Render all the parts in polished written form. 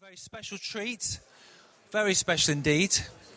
Very special treat, very special indeed.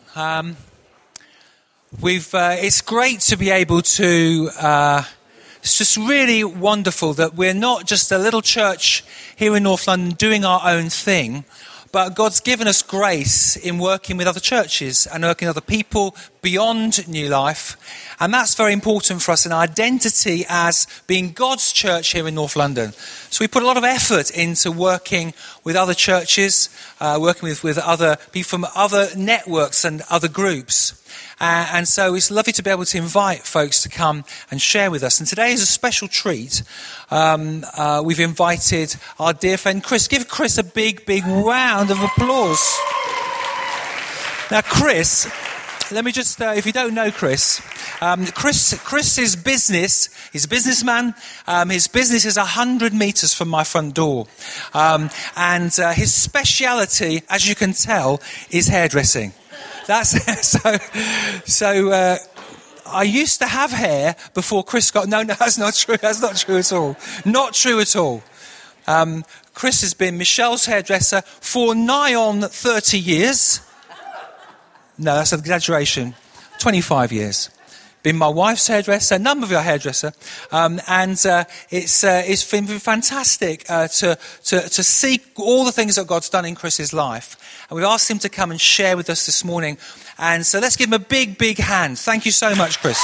It's great to be able to. It's just really wonderful that we're not just a little church here in North London doing our own thing, but God's given us grace in working with other churches and working with other people beyond New Life. And that's very important for us, an identity as being God's church here in North London. So we put a lot of effort into working with other churches, working with other people from other networks and other groups. And so it's lovely to be able to invite folks to come and share with us. And today is a special treat. We've invited our dear friend Chris. Give Chris a big, big round of applause. Now, Chris, let me just, if you don't know Chris's business, he's a businessman. His business is 100 metres from my front door. And his speciality, as you can tell, is hairdressing. That's so. I used to have hair before Chris got. No, that's not true. That's not true at all. Not true at all. Chris has been Michelle's hairdresser for nigh on 30 years. No, that's an exaggeration. 25 years. Been my wife's hairdresser, a number of your hairdresser, and it's been fantastic to see all the things that God's done in Chris's life. And we've asked him to come and share with us this morning. And so let's give him a big, big hand. Thank you so much, Chris.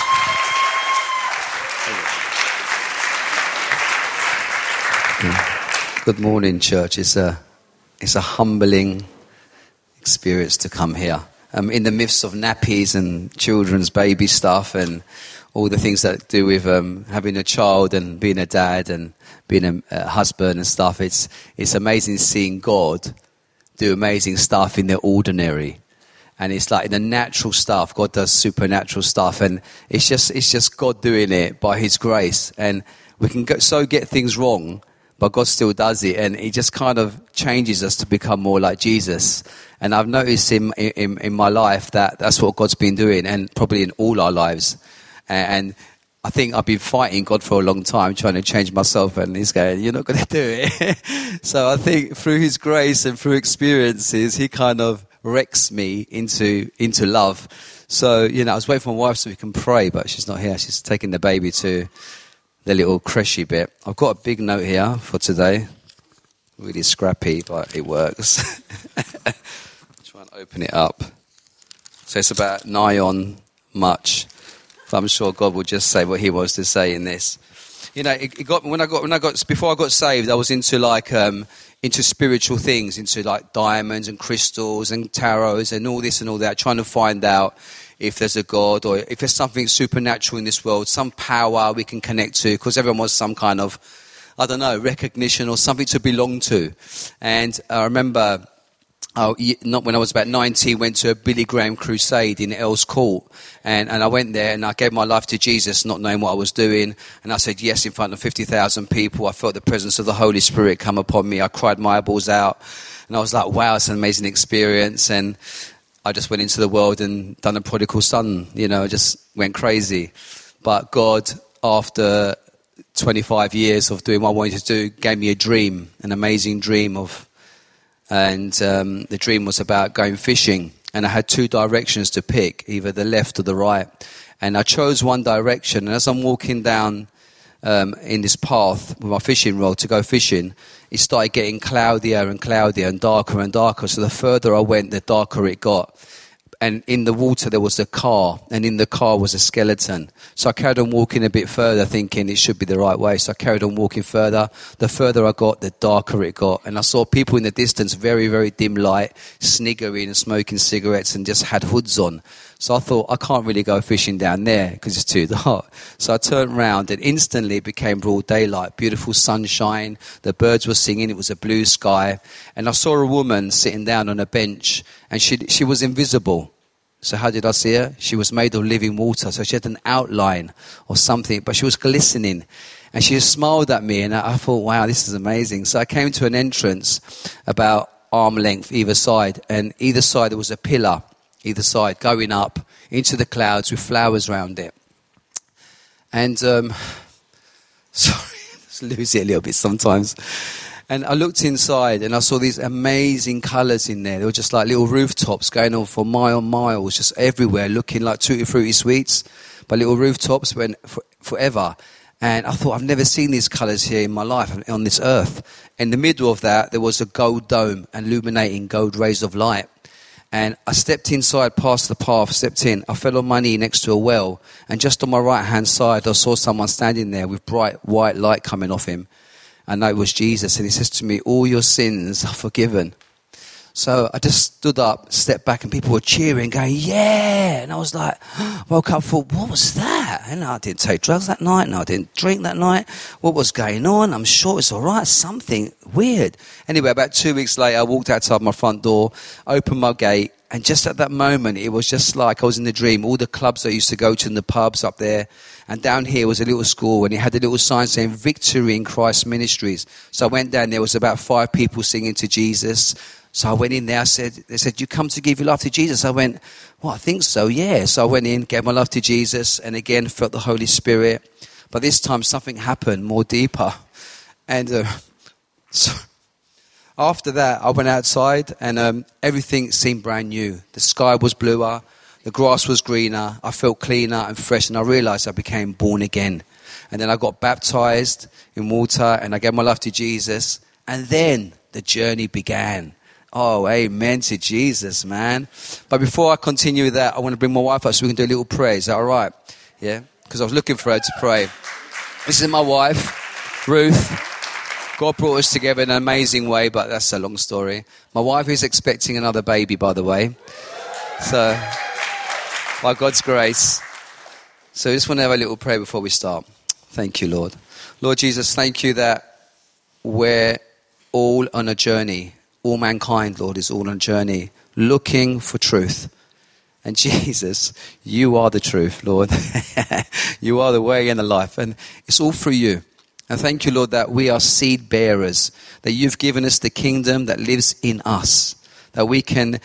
Good morning, church. It's a humbling experience to come here. In the midst of nappies and children's baby stuff and all the things that do with having a child and being a dad and being a husband and stuff, it's amazing seeing God do amazing stuff in the ordinary. And it's like in the natural stuff, God does supernatural stuff, and it's just God doing it by His grace. And we can get things wrong, but God still does it, and He just kind of changes us to become more like Jesus. And I've noticed in my life that's what God's been doing, and probably in all our lives. And I think I've been fighting God for a long time, trying to change myself, and He's going, "You're not going to do it." So I think through His grace and through experiences, He kind of wrecks me into love. So I was waiting for my wife so we can pray, but she's not here. She's taking the baby to the little creshy bit. I've got a big note here for today. Really scrappy, but it works. Try and open it up. So it's about nigh on much. But I'm sure God will just say what He wants to say in this. It got me before I got saved. I was into into spiritual things, into like diamonds and crystals and tarots and all this and all that, trying to find out if there's a God or if there's something supernatural in this world, some power we can connect to, because everyone wants some kind of, recognition or something to belong to. And I remember when I was about 19, went to a Billy Graham crusade in Earls Court. And I went there and I gave my life to Jesus, not knowing what I was doing. And I said yes in front of 50,000 people. I felt the presence of the Holy Spirit come upon me. I cried my eyeballs out. And I was like, wow, it's an amazing experience. And I just went into the world and done a prodigal son, just went crazy. But God, after 25 years of doing what I wanted to do, gave me a dream, an amazing dream and the dream was about going fishing. And I had two directions to pick, either the left or the right. And I chose one direction. And as I'm walking down in this path with my fishing rod to go fishing, it started getting cloudier and cloudier and darker. So the further I went, the darker it got. And in the water there was a car, and in the car was a skeleton. So I carried on walking a bit further, thinking it should be the right way. So I carried on walking further. The further I got, the darker it got. And I saw people in the distance, very, very dim light, sniggering and smoking cigarettes and just had hoods on. So I thought, I can't really go fishing down there because it's too dark. So I turned round and instantly it became broad daylight, beautiful sunshine. The birds were singing. It was a blue sky. And I saw a woman sitting down on a bench, and she was invisible. So how did I see her? She was made of living water. So she had an outline or something, but she was glistening. And she just smiled at me, and I thought, wow, this is amazing. So I came to an entrance about arm length either side, and either side there was a pillar, either side, going up into the clouds with flowers around it. And, sorry, I just lose it a little bit sometimes. And I looked inside and I saw these amazing colours in there. They were just like little rooftops going on for miles, just everywhere, looking like Tutti Frutti sweets. But little rooftops went forever. And I thought, I've never seen these colours here in my life on this earth. In the middle of that, there was a gold dome illuminating gold rays of light. And I stepped inside, past the path, stepped in. I fell on my knee next to a well. And just on my right-hand side, I saw someone standing there with bright white light coming off him. And that was Jesus. And he says to me, all your sins are forgiven. So I just stood up, stepped back, and people were cheering, going, yeah. And I was like, woke up, thought, what was that? And I didn't take drugs that night, and I didn't drink that night. What was going on? I'm sure it's all right. Something weird. Anyway, about 2 weeks later, I walked outside my front door, opened my gate, and just at that moment, it was just like I was in a dream. All the clubs I used to go to in the pubs up there, and down here was a little school, and it had a little sign saying Victory in Christ Ministries. So I went down, there was about 5 people singing to Jesus. So I went in there, they said, you come to give your life to Jesus? I went, well, I think so, yeah. So I went in, gave my life to Jesus, and again felt the Holy Spirit. But this time something happened more deeper. And so after that, I went outside, and everything seemed brand new. The sky was bluer, the grass was greener, I felt cleaner and fresh, and I realized I became born again. And then I got baptized in water, and I gave my life to Jesus, and then the journey began. Oh, amen to Jesus, man. But before I continue with that, I want to bring my wife up so we can do a little prayer. Is that all right? Yeah? Because I was looking for her to pray. This is my wife, Ruth. God brought us together in an amazing way, but that's a long story. My wife is expecting another baby, by the way. So, by God's grace. So I just want to have a little prayer before we start. Thank you, Lord. Lord Jesus, thank you that we're all on a journey. All mankind, Lord, is all on a journey, looking for truth. And Jesus, you are the truth, Lord. You are the way and the life. And it's all through you. And thank you, Lord, that we are seed bearers, that you've given us the kingdom that lives in us, that we can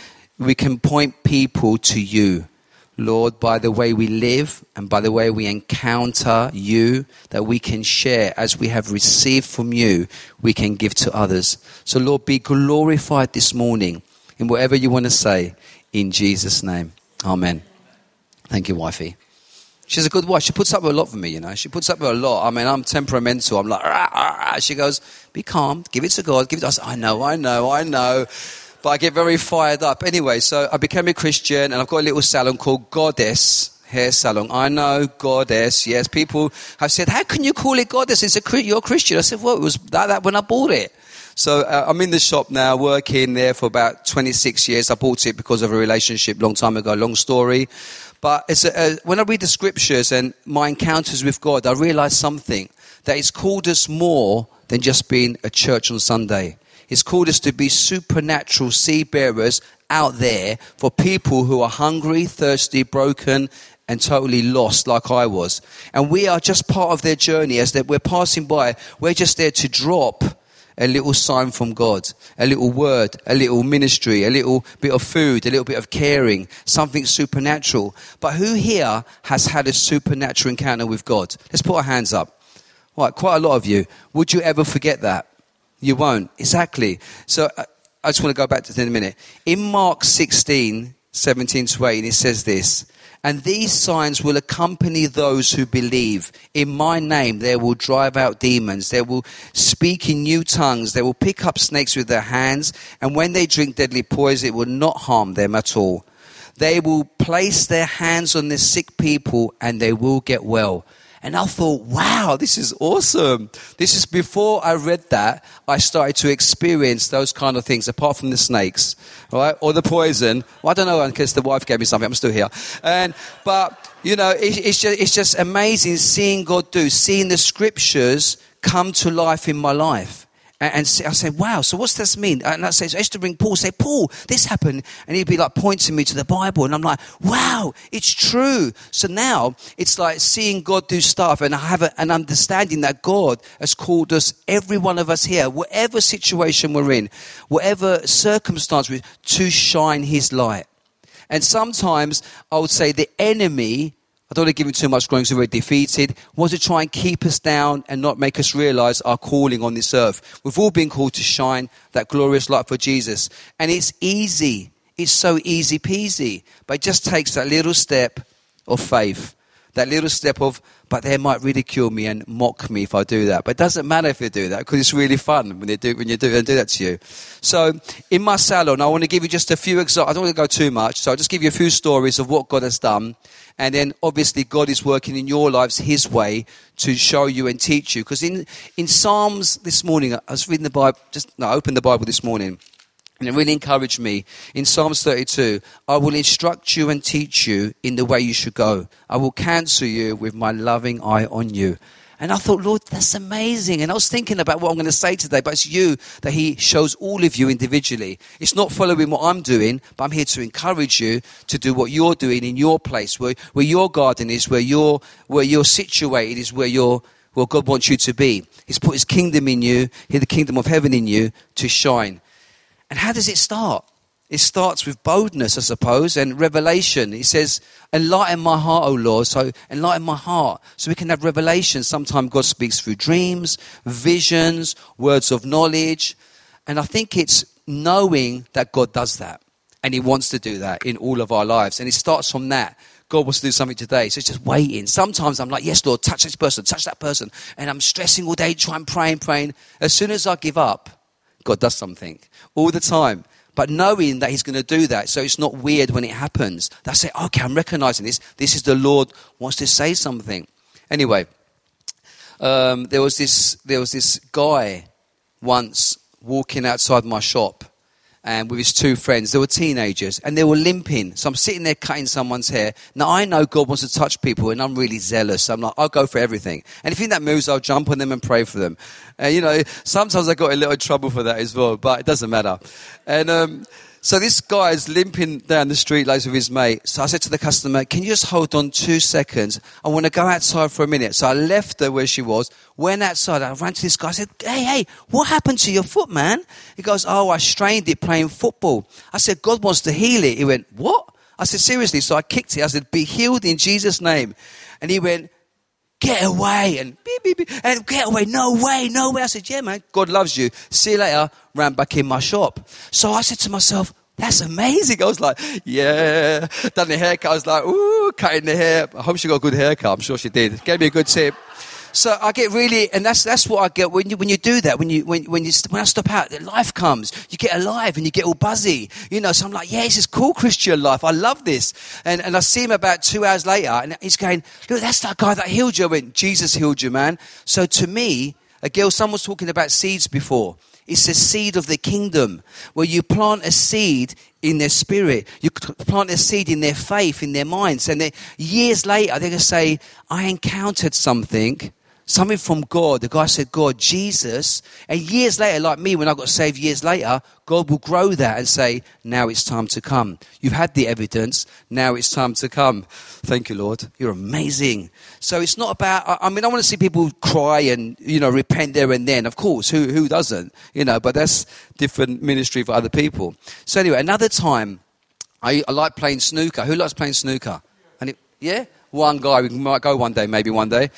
point people to you, Lord, by the way we live and by the way we encounter you, that we can share as we have received from you, we can give to others. So, Lord, be glorified this morning in whatever you want to say, in Jesus' name. Amen. Thank you, wifey. She's a good wife. She puts up with a lot for me, you know. She puts up with a lot. I mean, I'm temperamental. I'm like, rah, rah, rah. She goes, be calm, give it to God, give it to us. I know. But I get very fired up. Anyway, so I became a Christian, and I've got a little salon called Goddess Hair Salon. I know, Goddess. Yes, people have said, how can you call it Goddess? You're a Christian. I said, well, it was that when I bought it. So I'm in the shop now, working there for about 26 years. I bought it because of a relationship long time ago, long story. But when I read the scriptures and my encounters with God, I realize something, that it's called us more than just being a church on Sunday. It's called us to be supernatural seed bearers out there for people who are hungry, thirsty, broken, and totally lost like I was. And we are just part of their journey. As that we're passing by, we're just there to drop a little sign from God, a little word, a little ministry, a little bit of food, a little bit of caring, something supernatural. But who here has had a supernatural encounter with God? Let's put our hands up. Right, quite a lot of you. Would you ever forget that? You won't. Exactly. So I just want to go back to that in a minute. In Mark 16, 17 to 18, it says this, and these signs will accompany those who believe. In my name, they will drive out demons. They will speak in new tongues. They will pick up snakes with their hands. And when they drink deadly poison, it will not harm them at all. They will place their hands on the sick people and they will get well. And I thought, wow, this is awesome. This is before I read that, I started to experience those kind of things, apart from the snakes, right? Or the poison. Well, I don't know, because the wife gave me something. I'm still here. But, you know, it's just amazing seeing God seeing the scriptures come to life in my life. And I said, wow, so what's this mean? And I used to ring Paul, say, Paul, this happened. And he'd be like pointing me to the Bible. And I'm like, wow, it's true. So now it's like seeing God do stuff. And I have an understanding that God has called us, every one of us here, whatever situation we're in, whatever circumstance we're in, to shine his light. And sometimes I would say the enemy, I don't want to give him too much glory because we're defeated. Wants to try and keep us down and not make us realize our calling on this earth. We've all been called to shine that glorious light for Jesus. And it's easy. It's so easy peasy. But it just takes that little step of faith. That little step of, but they might ridicule me and mock me if I do that. But it doesn't matter if they do that because it's really fun when you do that to you. So in my salon, I want to give you just a few examples. I don't want to go too much. So I'll just give you a few stories of what God has done. And then obviously God is working in your lives his way to show you and teach you. Because in Psalms this morning, I was reading the Bible, I opened the Bible this morning. And it really encouraged me. In Psalms 32, I will instruct you and teach you in the way you should go. I will counsel you with my loving eye on you. And I thought, Lord, that's amazing. And I was thinking about what I'm going to say today, but it's you that he shows all of you individually. It's not following what I'm doing, but I'm here to encourage you to do what you're doing in your place, where your garden is, where you're situated is where God wants you to be. He's put his kingdom in you, the kingdom of heaven in you to shine. And how does it start? It starts with boldness, I suppose, and revelation. He says, enlighten my heart, O Lord. So enlighten my heart so we can have revelation. Sometimes God speaks through dreams, visions, words of knowledge. And I think it's knowing that God does that. And he wants to do that in all of our lives. And it starts from that. God wants to do something today. So it's just waiting. Sometimes I'm like, yes, Lord, touch this person, touch that person. And I'm stressing all day, trying, praying. As soon as I give up, God does something all the time. But knowing that he's going to do that, so it's not weird when it happens. That's it. Okay, I'm recognizing this. This is the Lord wants to say something. Anyway, there was this guy once walking outside my shop, and with his two friends. They were teenagers and they were limping. So I'm sitting there cutting someone's hair. Now I know God wants to touch people and I'm really zealous. I'm like, I'll go for everything. And if in that moves, I'll jump on them and pray for them. And sometimes I got a little trouble for that as well, but it doesn't matter. And so this guy is limping down the street like with his mate. So I said to the customer, can you just hold on 2 seconds? I want to go outside for a minute. So I left her where she was, went outside. I ran to this guy. I said, hey, what happened to your foot, man? He goes, I strained it playing football. I said, God wants to heal it. He went, what? I said, seriously? So I kicked it. I said, be healed in Jesus' name. And he went, get away. And beep, beep, beep, and get away. No way. I said, yeah, man, God loves you. See you later. Ran back in my shop. So I said to myself, that's amazing. I was like, yeah. Done the haircut. I was like, ooh, cutting the hair. I hope she got a good haircut. I'm sure she did. Gave me a good tip. So I get really, and that's what I get when you do that. When I stop out, life comes. You get alive and you get all buzzy. So I'm like, yeah, this is cool Christian life. I love this. And I see him about 2 hours later, and he's going, look, that's that guy that healed you. I went, Jesus healed you, man. So to me, someone was talking about seeds before. It's a seed of the kingdom where you plant a seed in their spirit. You plant a seed in their faith, in their minds. And years later, they're going to say, I encountered something from God. The guy said, God, Jesus. And years later, like me, when I got saved years later, God will grow that and say, now it's time to come. You've had the evidence. Now it's time to come. Thank you, Lord. You're amazing. So it's not about, I want to see people cry and, repent there and then. Of course, who doesn't? But that's different ministry for other people. So anyway, another time, I like playing snooker. Who likes playing snooker? Yeah? One guy. We might go one day, maybe one day.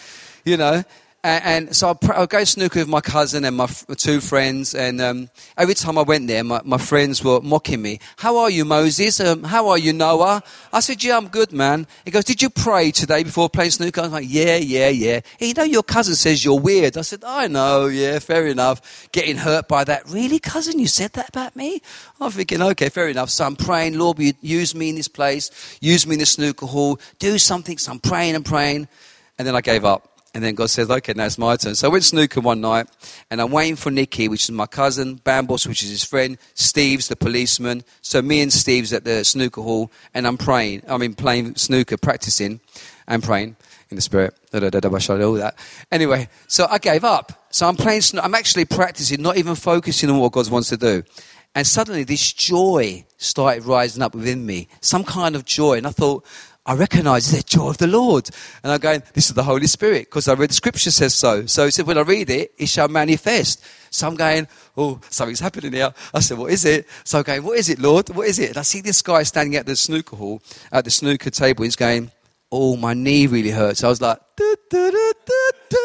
And so I'll go snooker with my cousin and my 2 friends. And every time I went there, my friends were mocking me. How are you, Moses? How are you, Noah? I said, yeah, I'm good, man. He goes, did you pray today before playing snooker? I was like, yeah. Hey, your cousin says you're weird. I said, I know, yeah, fair enough. Getting hurt by that. Really, cousin, you said that about me? I'm thinking, okay, fair enough. So I'm praying, Lord, will you use me in this place? Use me in the snooker hall. Do something. So I'm praying. And then I gave up. And then God says, okay, now it's my turn. So I went snooker one night, and I'm waiting for Nicky, which is my cousin, Bambos, which is his friend, Steve's the policeman. So me and Steve's at the snooker hall, and I'm playing snooker, practicing, and praying in the spirit. All that. Anyway, so I gave up. So I'm playing snooker. I'm actually practicing, not even focusing on what God wants to do. And suddenly this joy started rising up within me, some kind of joy. And I thought, I recognize the joy of the Lord. And I'm going, this is the Holy Spirit, because I read the scripture says so. So he said, when I read it, it shall manifest. So I'm going, oh, something's happening here. I said, what is it? So I'm going, what is it, Lord? What is it? And I see this guy standing at the snooker hall, at the snooker table. He's going, oh, my knee really hurts. I was like, da, da, da, da, da.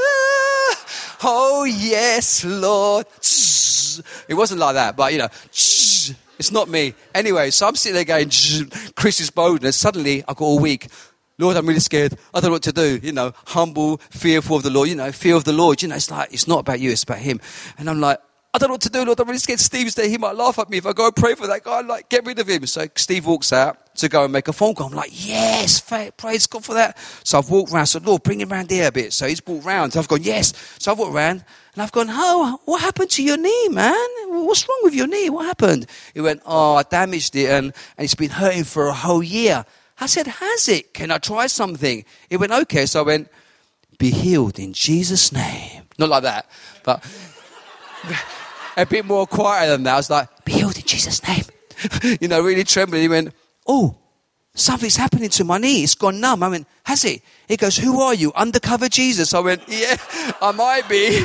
Oh, yes, Lord. It wasn't like that, but, it's not me. Anyway, so I'm sitting there going, Chris's boldness. Suddenly, I got all weak. Lord, I'm really scared. I don't know what to do. Humble, fearful of the Lord. Fear of the Lord. It's like, it's not about you, it's about him. And I'm like, I don't know what to do, Lord. I'm really scared Steve's there. He might laugh at me if I go and pray for that guy. I'm like, get rid of him. So Steve walks out to go and make a phone call. I'm like, yes, praise God for that. So I've walked around. So Lord, bring him round here a bit. So he's walked round. So I've gone, yes. So I've walked around and I've gone, oh, what happened to your knee, man? What's wrong with your knee? What happened? He went, oh, I damaged it and it's been hurting for a whole year. I said, has it? Can I try something? He went, okay. So I went, be healed in Jesus' name. Not like that, but a bit more quieter than that. I was like, be healed in Jesus' name. Really trembling. He went, oh, something's happening to my knee. It's gone numb. I went, has it? He goes, who are you? Undercover Jesus. I went, yeah, I might be.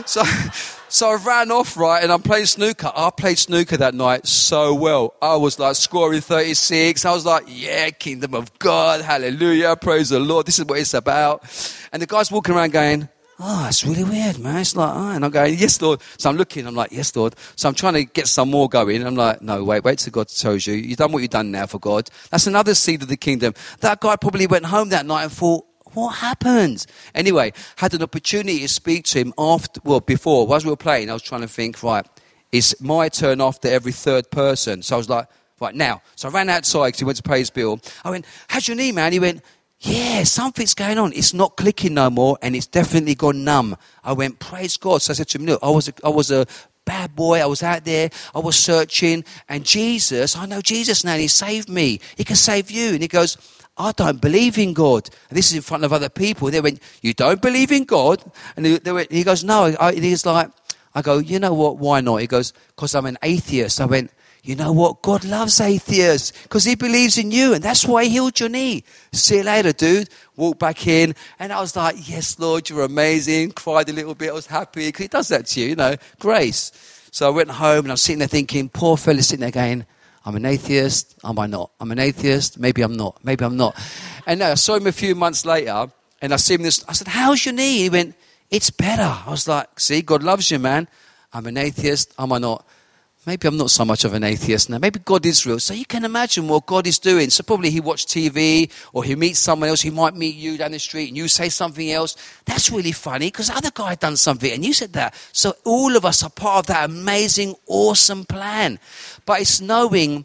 So I ran off, right, and I'm playing snooker. I played snooker that night so well. I was like scoring 36. I was like, yeah, kingdom of God, hallelujah, praise the Lord. This is what it's about. And the guy's walking around going, oh, it's really weird, man. It's like, oh, and I'm going, yes, Lord. So I'm looking, I'm like, yes, Lord. So I'm trying to get some more going. I'm like, no, wait till God tells you. You've done what you've done now for God. That's another seed of the kingdom. That guy probably went home that night and thought, what happened? Anyway, had an opportunity to speak to him before, as we were playing, I was trying to think, right, it's my turn after every third person. So I was like, right, now. So I ran outside because he went to pay his bill. I went, how's your knee, man? He went, yeah, something's going on. It's not clicking no more and it's definitely gone numb. I went, praise God. So I said to him, look, I was a bad boy. I was out there. I was searching. And Jesus, I know Jesus now. And he saved me. He can save you. And he goes, I don't believe in God. And this is in front of other people. They went, you don't believe in God? And he goes, no. And he's like, I go, you know what? Why not? He goes, because I'm an atheist. I went, you know what? God loves atheists because he believes in you. And that's why he healed your knee. See you later, dude. Walked back in. And I was like, yes, Lord, you're amazing. Cried a little bit. I was happy because he does that to you, grace. So I went home and I was sitting there thinking, poor fella sitting there going, I'm an atheist. Am I not? I'm an atheist. Maybe I'm not. Maybe I'm not. And I saw him a few months later and I see him I said, how's your knee? He went, it's better. I was like, see, God loves you, man. I'm an atheist. Am I not? Maybe I'm not so much of an atheist now. Maybe God is real. So you can imagine what God is doing. So probably he watched TV or he meets someone else. He might meet you down the street and you say something else. That's really funny because the other guy had done something and you said that. So all of us are part of that amazing, awesome plan. But it's knowing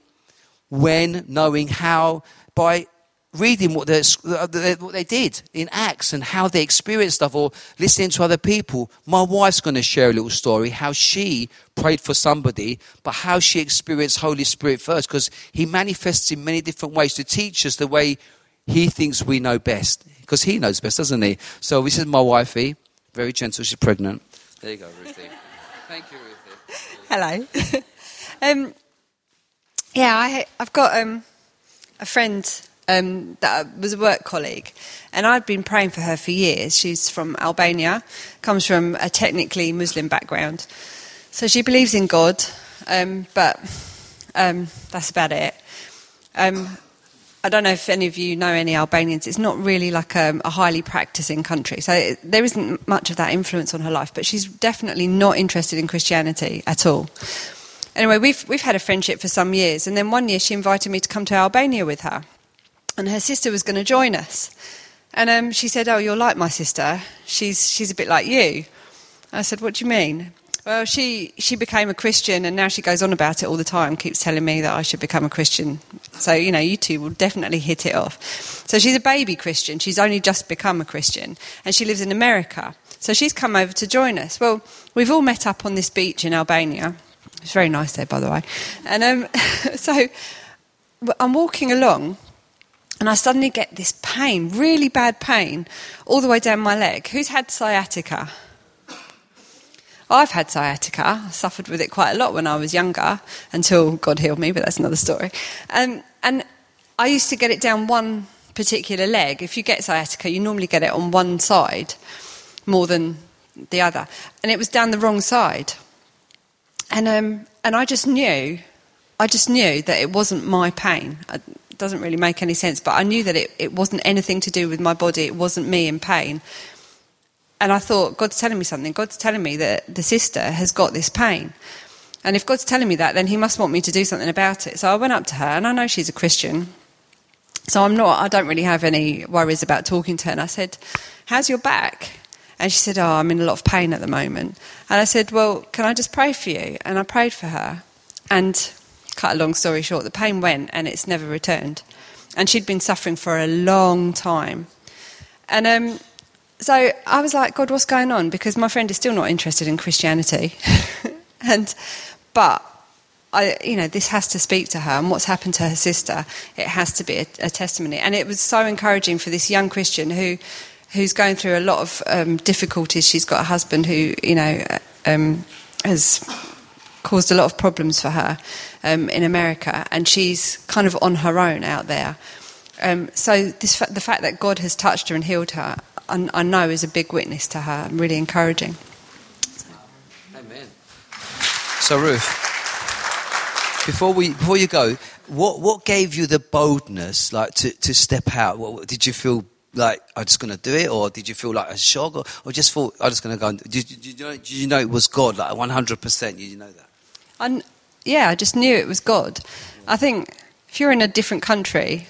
when, knowing how, by reading what they did in Acts and how they experienced stuff or listening to other people. My wife's going to share a little story, how she prayed for somebody, but how she experienced Holy Spirit first, because he manifests in many different ways to teach us the way he thinks we know best, because he knows best, doesn't he? So this is my wifey, very gentle, she's pregnant. There you go, Ruthie. Thank you, Ruthie. Hello. I've got a friend that was a work colleague, and I'd been praying for her for years. She's from Albania, comes from a technically Muslim background, so she believes in God, but that's about it. I don't know if any of you know any Albanians. It's not really like a highly practicing country, so there isn't much of that influence on her life, but she's definitely not interested in Christianity at all. Anyway, we've had a friendship for some years, and then one year she invited me to come to Albania with her. And her sister was going to join us. And she said, oh, you're like my sister. She's a bit like you. I said, what do you mean? Well, she became a Christian and now she goes on about it all the time, keeps telling me that I should become a Christian. So, you two will definitely hit it off. So she's a baby Christian. She's only just become a Christian. And she lives in America. So she's come over to join us. Well, we've all met up on this beach in Albania. It's very nice there, by the way. And so I'm walking along, and I suddenly get this pain, really bad pain, all the way down my leg. Who's had sciatica? I've had sciatica. I suffered with it quite a lot when I was younger, until God healed me, but that's another story. And I used to get it down one particular leg. If you get sciatica, you normally get it on one side more than the other. And it was down the wrong side. And I just knew that it wasn't my pain. doesn't really make any sense. But I knew that it wasn't anything to do with my body. It wasn't me in pain. And I thought, God's telling me something. God's telling me that the sister has got this pain. And if God's telling me that, then he must want me to do something about it. So I went up to her, and I know she's a Christian. So I don't really have any worries about talking to her. And I said, how's your back? And she said, I'm in a lot of pain at the moment. And I said, well, can I just pray for you? And I prayed for her. And cut a long story short, the pain went and it's never returned. And she'd been suffering for a long time. And so I was like, God, what's going on? Because my friend is still not interested in Christianity. But this has to speak to her, and what's happened to her sister, it has to be a testimony. And it was so encouraging for this young Christian who's going through a lot of difficulties. She's got a husband who, has caused a lot of problems for her in America, and she's kind of on her own out there. So the fact that God has touched her and healed her, I know is a big witness to her, really encouraging. Amen. So Ruth, before you go, what gave you the boldness, like to step out? Did you feel like I'm just going to do it, or did you feel like a shock, or just thought I'm just going to go? Did you know it was God, like 100%? Did you know that? I just knew it was God. I think if you're in a different country,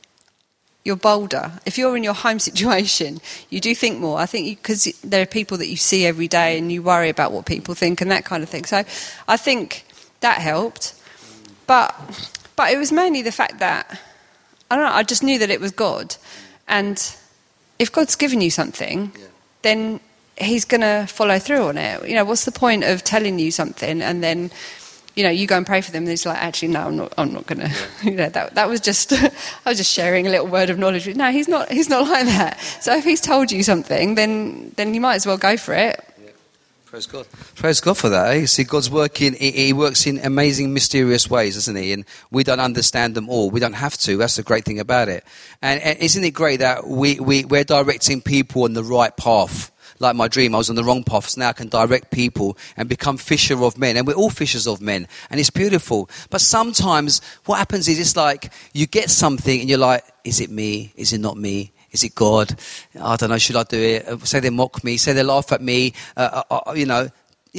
you're bolder. If you're in your home situation, you do think more. I think because there are people that you see every day and you worry about what people think and that kind of thing. So I think that helped. But it was mainly the fact that, I don't know, I just knew that it was God. And if God's given you something, then he's going to follow through on it. What's the point of telling you something and then, you go and pray for them and it's like, actually, no, I'm not going to. That was just, I was just sharing a little word of knowledge. No, he's not like that. So if he's told you something, then you might as well go for it. Yeah. Praise God. Praise God for that. See, God's working, he works in amazing, mysterious ways, doesn't he? And we don't understand them all. We don't have to. That's the great thing about it. And isn't it great that we're directing people on the right path? Like my dream, I was on the wrong path, so now I can direct people and become fisher of men. And we're all fishers of men, and it's beautiful. But sometimes what happens is it's like you get something and you're like, is it me? Is it not me? Is it God? I don't know, should I do it? Say they mock me, say they laugh at me, and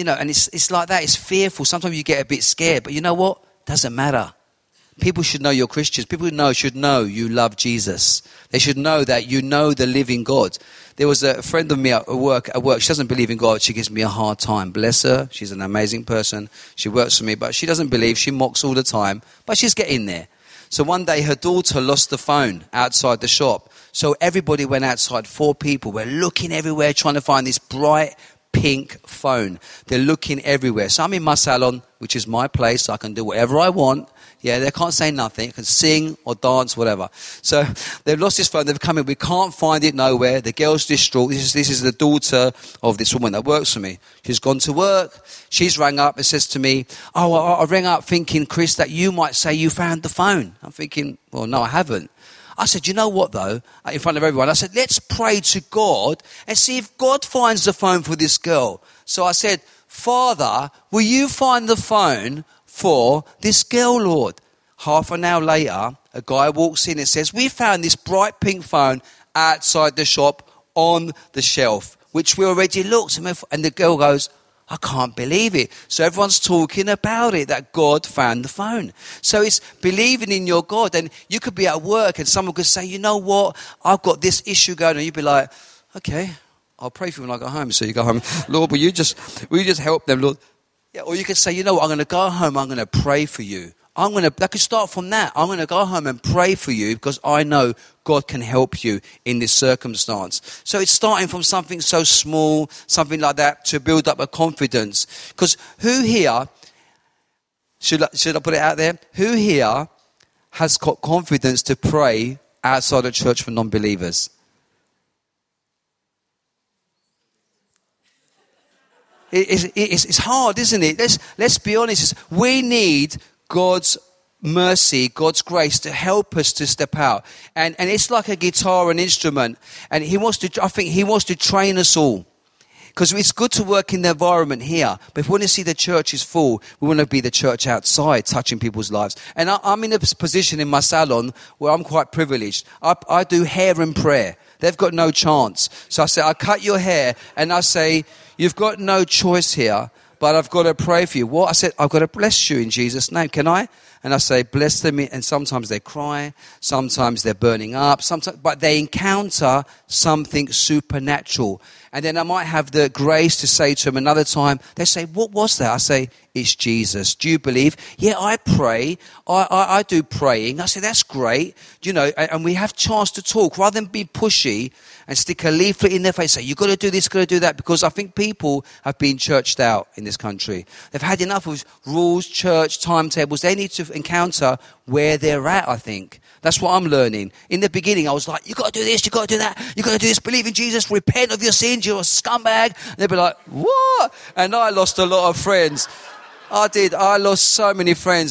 it's like that. It's fearful. Sometimes you get a bit scared, but you know what? Doesn't matter. People should know you're Christians. People should know you love Jesus. They should know that you know the living God. There was a friend of me at work. She doesn't believe in God. She gives me a hard time. Bless her. She's an amazing person. She works for me, but she doesn't believe. She mocks all the time, but she's getting there. So one day her daughter lost the phone outside the shop. So everybody went outside. 4 people were looking everywhere trying to find this bright pink phone. They're looking everywhere. So I'm in my salon, which is my place. So I can do whatever I want. Yeah, they can't say nothing. They can sing or dance, whatever. So they've lost this phone. They've come in. We can't find it nowhere. The girl's distraught. This is the daughter of this woman that works for me. She's gone to work. She's rang up and says to me, I rang up thinking, Chris, that you might say you found the phone. I'm thinking, well, no, I haven't. I said, you know what, though, in front of everyone, I said, let's pray to God and see if God finds the phone for this girl. So I said, Father, will you find the phone for this girl, Lord? Half an hour later, a guy walks in and says, we found this bright pink phone outside the shop on the shelf, which we already looked. And the girl goes, I can't believe it. So everyone's talking about it, that God found the phone. So it's believing in your God. And you could be at work and someone could say, you know what, I've got this issue going on. You'd be like, okay, I'll pray for you when I go home. So you go home, Lord, will you just help them, Lord? Yeah, or you could say, you know what, I'm going to go home, I'm going to pray for you. That could start from that. I'm going to go home and pray for you because I know God can help you in this circumstance. So it's starting from something so small, something like that, to build up a confidence. Because who here, should I put it out there? Who here has got confidence to pray outside the church for non-believers? It's hard, isn't it? Let's be honest. We need God's mercy, God's grace to help us to step out. And it's like a guitar, an instrument. And I think he wants to train us all. Because it's good to work in the environment here, but if we want to see the churches full, we want to be the church outside, touching people's lives. And I'm in a position in my salon where I'm quite privileged. I do hair and prayer. They've got no chance. So I say, I cut your hair, and I say, you've got no choice here, but I've got to pray for you. What? I said, I've got to bless you in Jesus' name. Can I? And I say, bless them. And sometimes they cry. Sometimes they're burning up. But they encounter something supernatural. And then I might have the grace to say to them another time, they say, what was that? I say, it's Jesus. Do you believe? Yeah, I pray. I do praying. I say, that's great. You know, and we have chance to talk rather than be pushy and stick a leaflet in their face, say, you've got to do this, got to do that, because I think people have been churched out in this country. They've had enough of rules, church, timetables. They need to encounter where they're at, I think. That's what I'm learning. In the beginning, I was like, you've got to do this, you've got to do that, you've got to do this, believe in Jesus, repent of your sins, you're a scumbag. And they'd be like, what? And I lost a lot of friends. I did. I lost so many friends.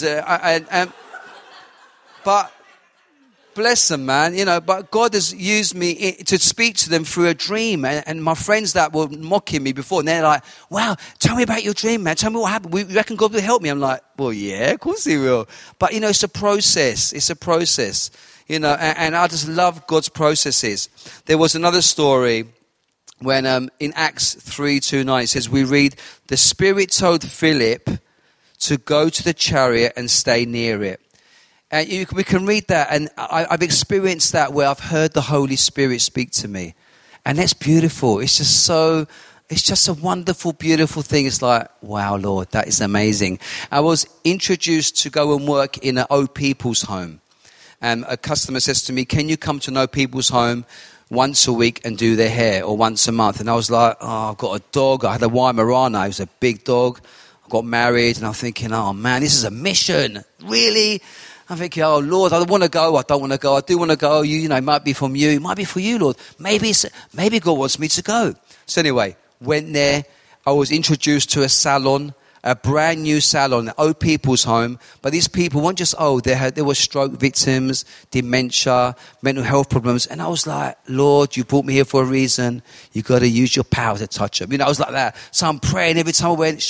But bless them, man. You know, but God has used me to speak to them through a dream. And my friends that were mocking me before, and they're like, wow, tell me about your dream, man. Tell me what happened. We reckon God will help me. I'm like, well, yeah, of course he will. But, you know, it's a process. It's a process. You know, and I just love God's processes. There was another story when in Acts 3:29, it says, we read, the Spirit told Philip to go to the chariot and stay near it. And we can read that, and I've experienced that where I've heard the Holy Spirit speak to me. And that's beautiful. It's just a wonderful, beautiful thing. It's like, wow, Lord, that is amazing. I was introduced to go and work in an old people's home. And a customer says to me, can you come to an old people's home once a week and do their hair, or once a month? And I was like, oh, I've got a dog. I had a Weimaraner. It was a big dog. I got married, and I'm thinking, oh, man, this is a mission. Really? I'm thinking, oh, Lord, I want to go. I don't want to go. I do want to go. You know, it might be from you. It might be for you, Lord. Maybe God wants me to go. So anyway, went there. I was introduced to a salon, a brand new salon, an old people's home. But these people weren't just old. They were stroke victims, dementia, mental health problems. And I was like, Lord, you brought me here for a reason. You got to use your power to touch them. You know, I was like that. So I'm praying every time I went,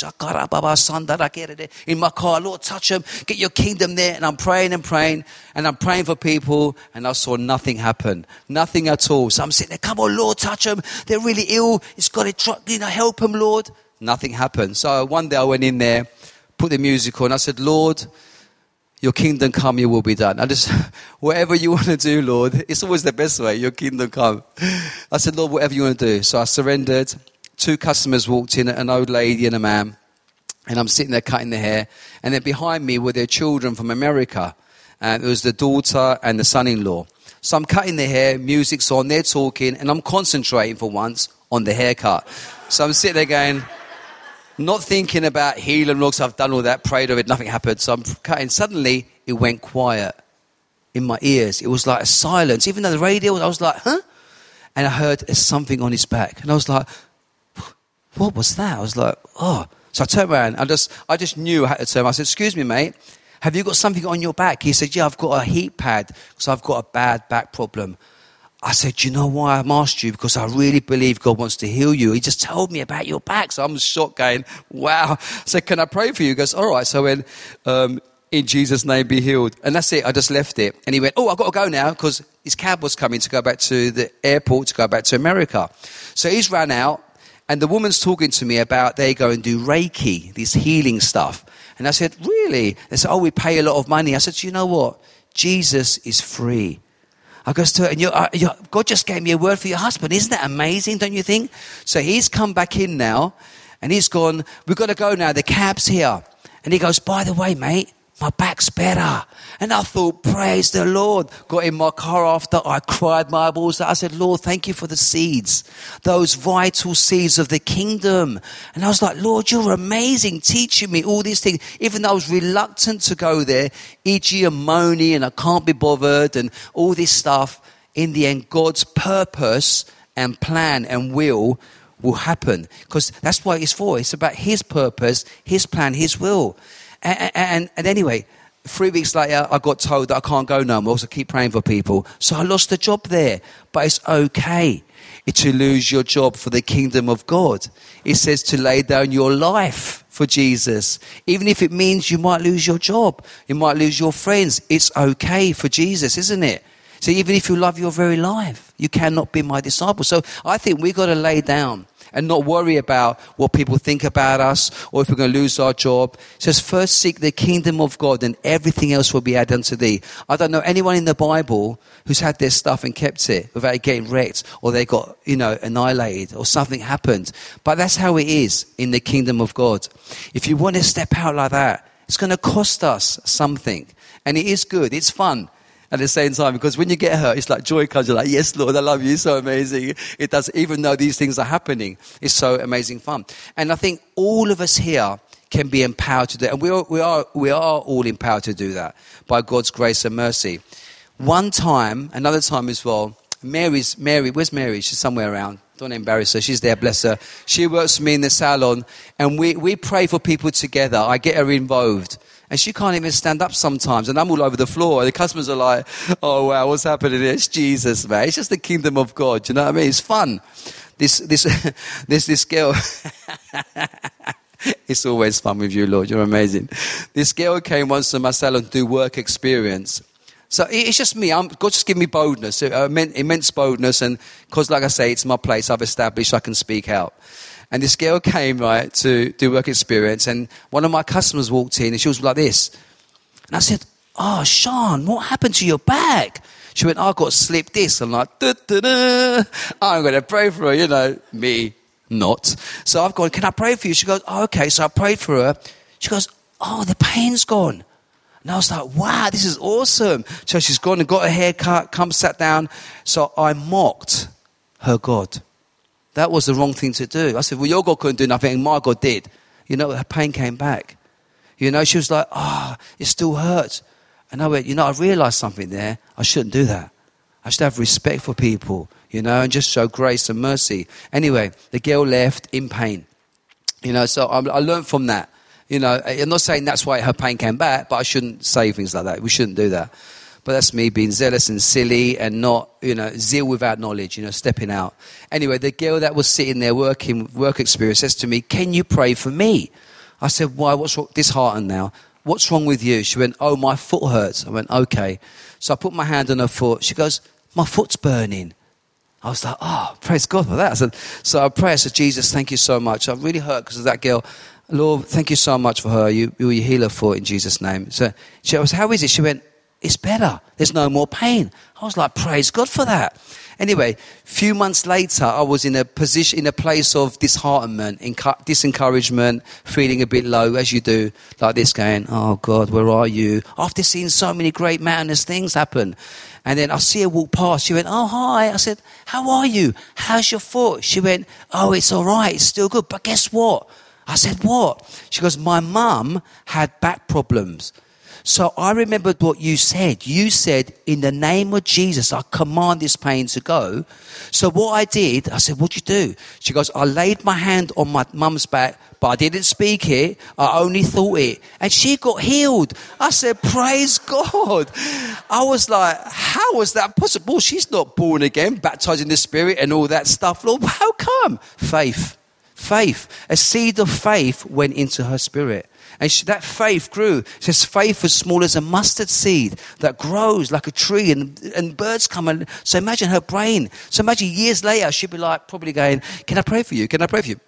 in my car, Lord, touch them. Get your kingdom there. And I'm praying and praying. And I'm praying for people. And I saw nothing happen. Nothing at all. So I'm sitting there, come on, Lord, touch them. They're really ill. It's got to, help them, Lord. Nothing happened. So one day I went in there, put the music on. I said, Lord, your kingdom come, your will be done. Whatever you want to do, Lord, it's always the best way, your kingdom come. I said, Lord, whatever you want to do. So I surrendered. 2 customers walked in, an old lady and a man. And I'm sitting there cutting their hair. And then behind me were their children from America. And it was the daughter and the son-in-law. So I'm cutting their hair, music's on, they're talking, and I'm concentrating for once on the haircut. So I'm sitting there going, not thinking about healing looks, I've done all that, prayed over it, nothing happened. So I'm cutting. Suddenly, it went quiet in my ears. It was like a silence. Even though the radio, I was like, huh? And I heard there's something on his back. And I was like, what was that? I was like, oh. So I turned around. I just knew I had to turn. I said, excuse me, mate. Have you got something on your back? He said, yeah, I've got a heat pad because I've got a bad back problem. I said, do you know why I'm asked you? Because I really believe God wants to heal you. He just told me about your back. So I'm shocked going, wow. I said, can I pray for you? He goes, all right. So I went, in Jesus' name be healed. And that's it. I just left it. And he went, oh, I've got to go now because his cab was coming to go back to the airport to go back to America. So he's ran out and the woman's talking to me about they go and do Reiki, this healing stuff. And I said, really? They said, oh, we pay a lot of money. I said, you know what? Jesus is free. I goes to her, and God just gave me a word for your husband. Isn't that amazing, don't you think? So he's come back in now, and he's gone, we've got to go now. The cab's here. And he goes, by the way, mate, my back's better. And I thought, praise the Lord. Got in my car after, I cried my eyeballs out. I said, Lord, thank you for the seeds, those vital seeds of the kingdom. And I was like, Lord, you're amazing, teaching me all these things. Even though I was reluctant to go there, e.g. and moaning and I can't be bothered and all this stuff, in the end, God's purpose and plan and will happen. Because that's what it's for. It's about his purpose, his plan, his will. And anyway, 3 weeks later, I got told that I can't go no more, so keep praying for people. So I lost a job there. But it's okay to lose your job for the kingdom of God. It says to lay down your life for Jesus. Even if it means you might lose your job, you might lose your friends, it's okay for Jesus, isn't it? So even if you love your very life, you cannot be my disciple. So I think we've got to lay down and not worry about what people think about us or if we're going to lose our job. It says, first seek the kingdom of God and everything else will be added unto thee. I don't know anyone in the Bible who's had their stuff and kept it without it getting wrecked or they got, annihilated or something happened. But that's how it is in the kingdom of God. If you want to step out like that, it's going to cost us something. And it is good. It's fun. At the same time, because when you get hurt, it's like joy comes. You're like, yes, Lord, I love you. It's so amazing. It does, even though these things are happening, it's so amazing fun. And I think all of us here can be empowered to do it. And we are all empowered to do that by God's grace and mercy. One time, another time as well, Mary, where's Mary? She's somewhere around. Don't embarrass her. She's there, bless her. She works for me in the salon and we pray for people together. I get her involved. And she can't even stand up sometimes. And I'm all over the floor. The customers are like, oh, wow, what's happening here? It's Jesus, man. It's just the kingdom of God. Do you know what I mean? It's fun. This girl. It's always fun with you, Lord. You're amazing. This girl came once to my salon to do work experience. So it's just me. God just give me boldness, immense boldness. And because, like I say, it's my place. I've established I can speak out. And this girl came, right, to do work experience. And one of my customers walked in and she was like this. And I said, oh, Sean, what happened to your bag? She went, I got slipped disc. I'm like, da-da-da. I'm going to pray for her, me, not. So I've gone, can I pray for you? She goes, oh, okay. So I prayed for her. She goes, oh, the pain's gone. And I was like, wow, this is awesome. So she's gone and got a haircut, sat down. So I mocked her God. That was the wrong thing to do. I said, well, your God couldn't do nothing, and my God did. Her pain came back. She was like, it still hurts. And I went, I realized something there. I shouldn't do that. I should have respect for people, and just show grace and mercy. Anyway, the girl left in pain. So I learned from that. I'm not saying that's why her pain came back, but I shouldn't say things like that. We shouldn't do that. But that's me being zealous and silly and not, zeal without knowledge, stepping out. Anyway, the girl that was sitting there work experience says to me, can you pray for me? I said, why? What's wrong? Disheartened now. What's wrong with you? She went, oh, my foot hurts. I went, okay. So I put my hand on her foot. She goes, my foot's burning. I was like, oh, praise God for that. So I pray. I said, Jesus, thank you so much. I'm really hurt because of that girl. Lord, thank you so much for her. You heal her foot in Jesus' name. So she was, how is it? She went, it's better. There's no more pain. I was like, praise God for that. Anyway, a few months later, I was in a place of disheartenment, disencouragement, feeling a bit low, as you do, like this, going, oh God, where are you? After seeing so many great mountainous things happen. And then I see her walk past. She went, oh, hi. I said, how are you? How's your foot? She went, oh, it's all right. It's still good. But guess what? I said, what? She goes, my mum had back problems. So I remembered what you said. You said, in the name of Jesus, I command this pain to go. So what I did, I said, what'd you do? She goes, I laid my hand on my mum's back, but I didn't speak it. I only thought it. And she got healed. I said, praise God. I was like, how was that possible? She's not born again, baptized in the Spirit and all that stuff. Lord, how come? Faith. A seed of faith went into her spirit. And that faith grew. It says faith as small as a mustard seed that grows like a tree and birds come. And so imagine her brain. So imagine years later, she'd be like probably going, can I pray for you? Can I pray for you?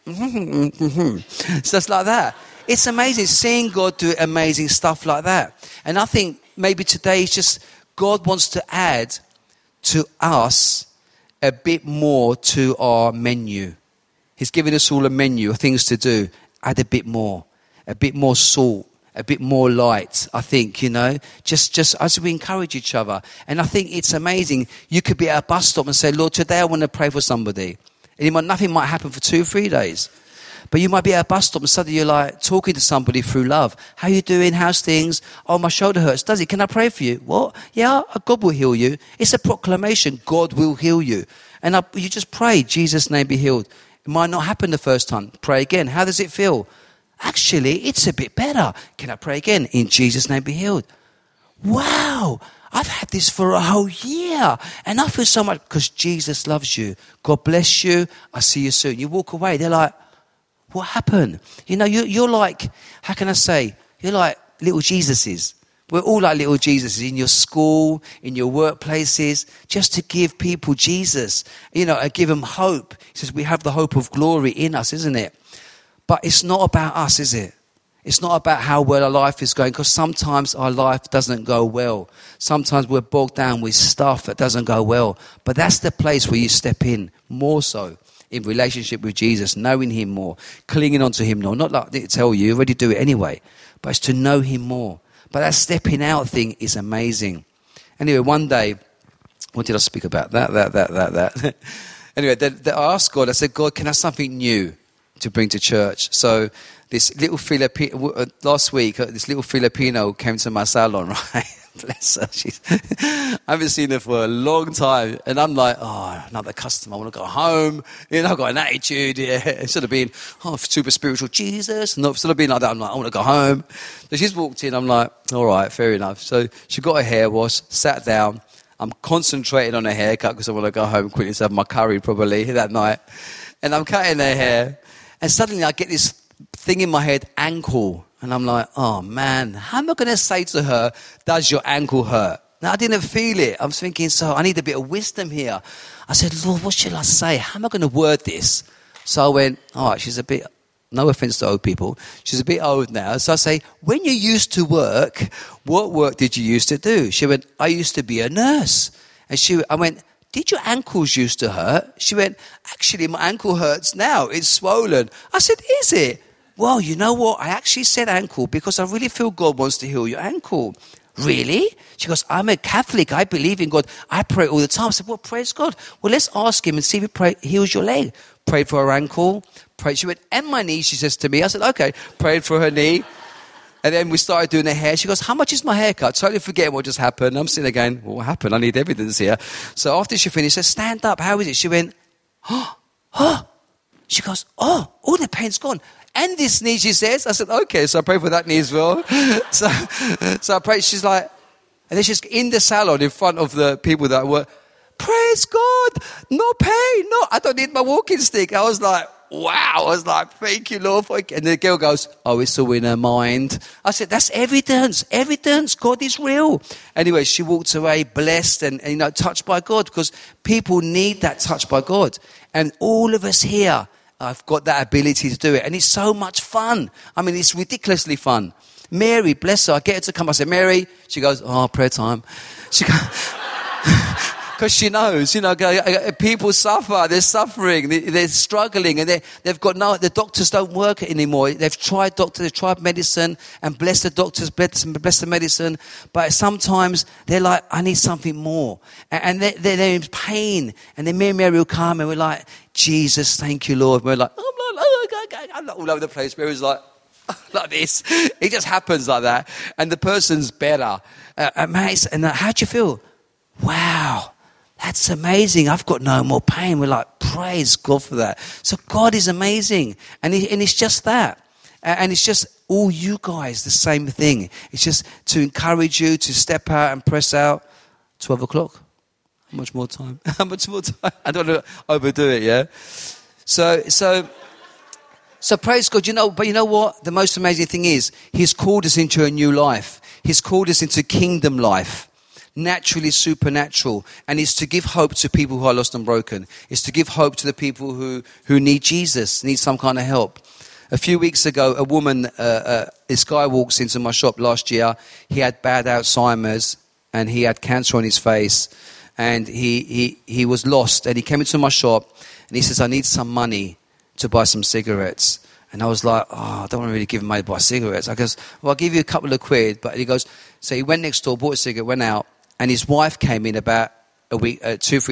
So it's like that. It's amazing seeing God do amazing stuff like that. And I think maybe today it's just God wants to add to us a bit more to our menu. He's given us all a menu of things to do. Add a bit more salt, a bit more light, I think, just as we encourage each other. And I think it's amazing. You could be at a bus stop and say, Lord, today I want to pray for somebody. And nothing might happen for 2 or 3 days. But you might be at a bus stop and suddenly you're like talking to somebody through love. How you doing? How's things? Oh, my shoulder hurts. Does it? Can I pray for you? What? Yeah, God will heal you. It's a proclamation. God will heal you. And you just pray, Jesus' name be healed. It might not happen the first time. Pray again. How does it feel? Actually, it's a bit better. Can I pray again? In Jesus' name be healed. wow, I've had this for a whole year. And I feel so much, because Jesus loves you. God bless you. I'll see you soon. You walk away. They're like, what happened? You know, you're like, how can I say? You're like little Jesuses. We're all like little Jesuses in your school, in your workplaces, just to give people Jesus, you know, and give them hope. He says we have the hope of glory in us, isn't it? But it's not about us, is it? It's not about how well our life is going, because sometimes our life doesn't go well. Sometimes we're bogged down with stuff that doesn't go well. But that's the place where you step in more so in relationship with Jesus, knowing him more, clinging onto him more. Not like I tell you, you already do it anyway, but it's to know him more. But that stepping out thing is amazing. Anyway, one day, what did I speak about? That. Anyway, I asked God, I said, God, can I have something new to bring to church? So this little last week, this little Filipino came to my salon, right? Bless her. I haven't seen her for a long time. And I'm like, oh, another customer. I want to go home. You know, I've got an attitude. Yeah. Instead of being, super spiritual Jesus. Not instead of being like that, I'm like, I want to go home. So she's walked in. I'm like, all right, fair enough. So she got her hair washed, sat down. I'm concentrating on her haircut because I want to go home quickly to have my curry probably that night. And I'm cutting her hair. And suddenly I get this thing in my head, ankle. And I'm like, oh man, how am I going to say to her, does your ankle hurt? Now I didn't feel it. I was thinking, so I need a bit of wisdom here. I said, Lord, what shall I say? How am I going to word this? So I went, all right, she's a bit, no offense to old people, she's a bit old now. So I say, when you used to work, what work did you used to do? She went, I used to be a nurse. And I went, did your ankles used to hurt? She went, actually, my ankle hurts now. It's swollen. I said, is it? Well, you know what? I actually said ankle because I really feel God wants to heal your ankle. Really? She goes, I'm a Catholic. I believe in God. I pray all the time. I said, well, praise God. Well, let's ask him and see if he heals your leg. Prayed for her ankle. Prayed. She went, and my knee, she says to me. I said, okay. Prayed for her knee. And then we started doing her hair. She goes, how much is my haircut? Totally forgetting what just happened. I'm sitting there going, well, what happened? I need evidence here. So after she finished, she said, stand up. How is it? She went, oh. She goes, oh, all the pain's gone. And this knee, she says. I said, okay. So I prayed for that knee as well. So I prayed. She's like, and then she's in the salon in front of the people that were, praise God, no pain. No, I don't need my walking stick. I was like, wow. I was like, thank you, Lord. And the girl goes, oh, it's all in her mind. I said, that's evidence. Evidence. God is real. Anyway, she walked away blessed and touched by God, because people need that touch by God. And all of us here, I've got that ability to do it. And it's so much fun. I mean, it's ridiculously fun. Mary, bless her, I get her to come. I said, Mary. She goes, oh, prayer time. She goes, because she knows, people suffer. They're suffering. They're struggling. And they've got the doctors don't work anymore. They've tried doctors, they've tried medicine, and bless the doctors, bless the medicine. But sometimes they're like, I need something more. And they're in pain. And then me and Mary will come and we're like, Jesus, thank you, Lord. We're like, I'm not all over the place. Mary's like this. It just happens like that. And the person's better. And how do you feel? Wow. That's amazing. I've got no more pain. We're like, praise God for that. So God is amazing. And it's just that. And it's just all you guys, the same thing. It's just to encourage you to step out and press out. 12 o'clock. How much more time? How much more time? I don't want to overdo it, yeah? So praise God. But you know what? The most amazing thing is he's called us into a new life. He's called us into kingdom life. Naturally supernatural, and it's to give hope to people who are lost and broken. It's to give hope to the people who need Jesus, need some kind of help. A few weeks ago, a woman, this guy walks into my shop last year. He had bad Alzheimer's and he had cancer on his face, and he was lost, and he came into my shop and he says, I need some money to buy some cigarettes. And I was like, I don't want to really give him money to buy cigarettes. I goes, well, I'll give you a couple of quid. But he goes, so he went next door, bought a cigarette, went out. And his wife came in about a week,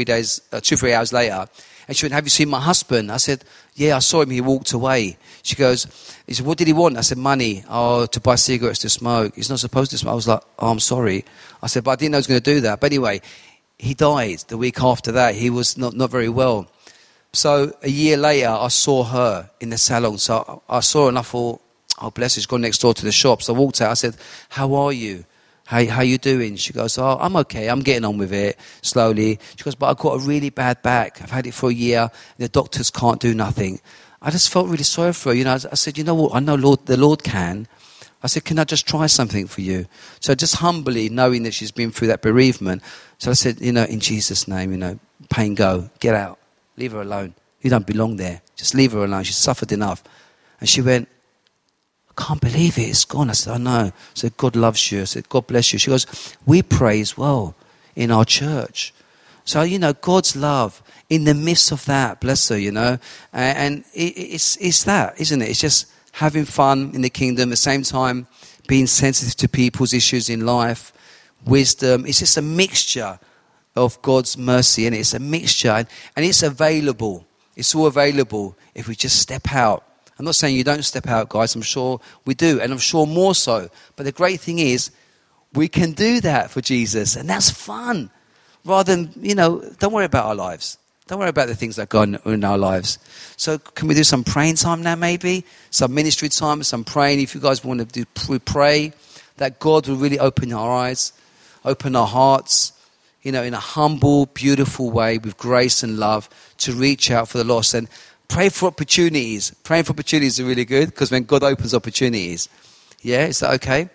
2-3 hours later. And she went, have you seen my husband? I said, yeah, I saw him. He walked away. He said, what did he want? I said, money. Oh, to buy cigarettes to smoke. He's not supposed to smoke. I was like, oh, I'm sorry. I said, but I didn't know he was going to do that. But anyway, he died the week after that. He was not very well. So a year later, I saw her in the salon. So I saw her and I thought, oh, bless her, she's gone next door to the shop. So I walked out. I said, how are you? How you doing? She goes, oh, I'm okay. I'm getting on with it slowly. She goes, but I've got a really bad back. I've had it for a year. The doctors can't do nothing. I just felt really sorry for her. You know, I said, you know what? I know the Lord can. I said, can I just try something for you? So just humbly, knowing that she's been through that bereavement. So I said, you know, in Jesus' name, you know, pain go. Get out. Leave her alone. You don't belong there. Just leave her alone. She's suffered enough. And she went, can't believe it, it's gone. I said, I know. I said, God loves you. I said, God bless you. She goes, we pray as well in our church. So, you know, God's love in the midst of that, bless her, you know. And it's that, isn't it? It's just having fun in the kingdom, at the same time being sensitive to people's issues in life, wisdom. It's just a mixture of God's mercy, and it's a mixture. And it's available. It's all available if we just step out. I'm not saying you don't step out, guys. I'm sure we do, and I'm sure more so. But the great thing is, we can do that for Jesus, and that's fun. Rather than, you know, don't worry about our lives. Don't worry about the things that go on in our lives. So can we do some praying time now, maybe? Some ministry time, some praying. If you guys want to do, we pray that God will really open our eyes, open our hearts, you know, in a humble, beautiful way with grace and love to reach out for the lost. And pray for opportunities. Praying for opportunities are really good because when God opens opportunities. Yeah, is that okay?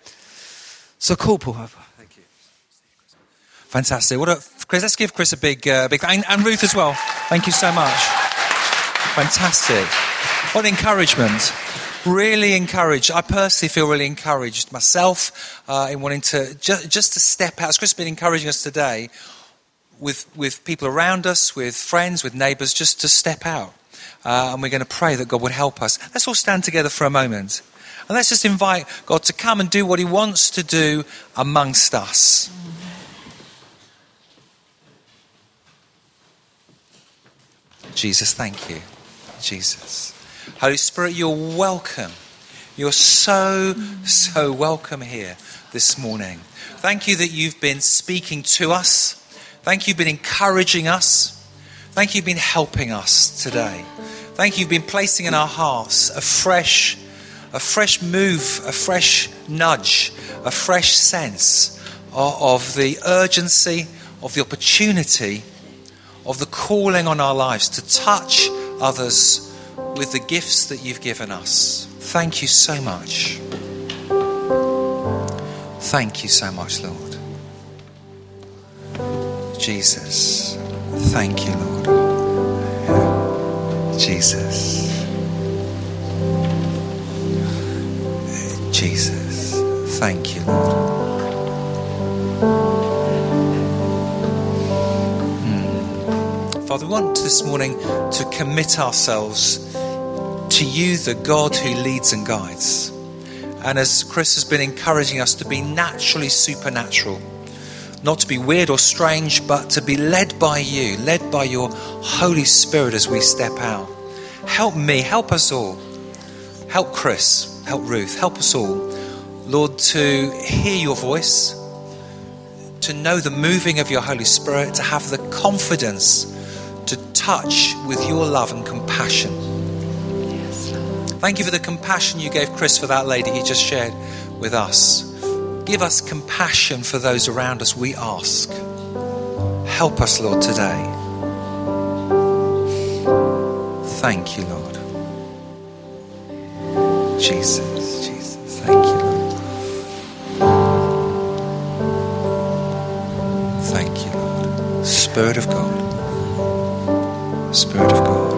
So cool, Paul. Thank you. Fantastic. Chris, let's give Chris a big and Ruth as well. Thank you so much. Fantastic. What encouragement. Really encouraged. I personally feel really encouraged myself in wanting to just to step out. As Chris has been encouraging us today with people around us, with friends, with neighbours, just to step out. And we're going to pray that God would help us. Let's all stand together for a moment. And let's just invite God to come and do what he wants to do amongst us. Jesus, thank you. Jesus. Holy Spirit, you're welcome. You're so welcome here this morning. Thank you that you've been speaking to us. Thank you you've been encouraging us. Thank you you've been helping us today. Thank you you've been placing in our hearts a fresh move, a fresh nudge, a fresh sense of the urgency, of the opportunity, of the calling on our lives to touch others with the gifts that you've given us. Thank you so much. Thank you so much, Lord. Jesus. Thank you, Lord. Jesus. Jesus. Thank you, Lord. Father, we want this morning to commit ourselves to you, the God who leads and guides. And as Chris has been encouraging us to be naturally supernatural, not to be weird or strange, but to be led by you, led by your Holy Spirit as we step out. Help me, help us all. Help Chris, help Ruth, help us all, Lord, to hear your voice, to know the moving of your Holy Spirit, to have the confidence to touch with your love and compassion. Yes, Lord. Thank you for the compassion you gave Chris for that lady he just shared with us. Give us compassion for those around us, we ask. Help us, Lord, today. Thank you, Lord. Jesus, Jesus, thank you, Lord. Thank you, Lord. Spirit of God. Spirit of God.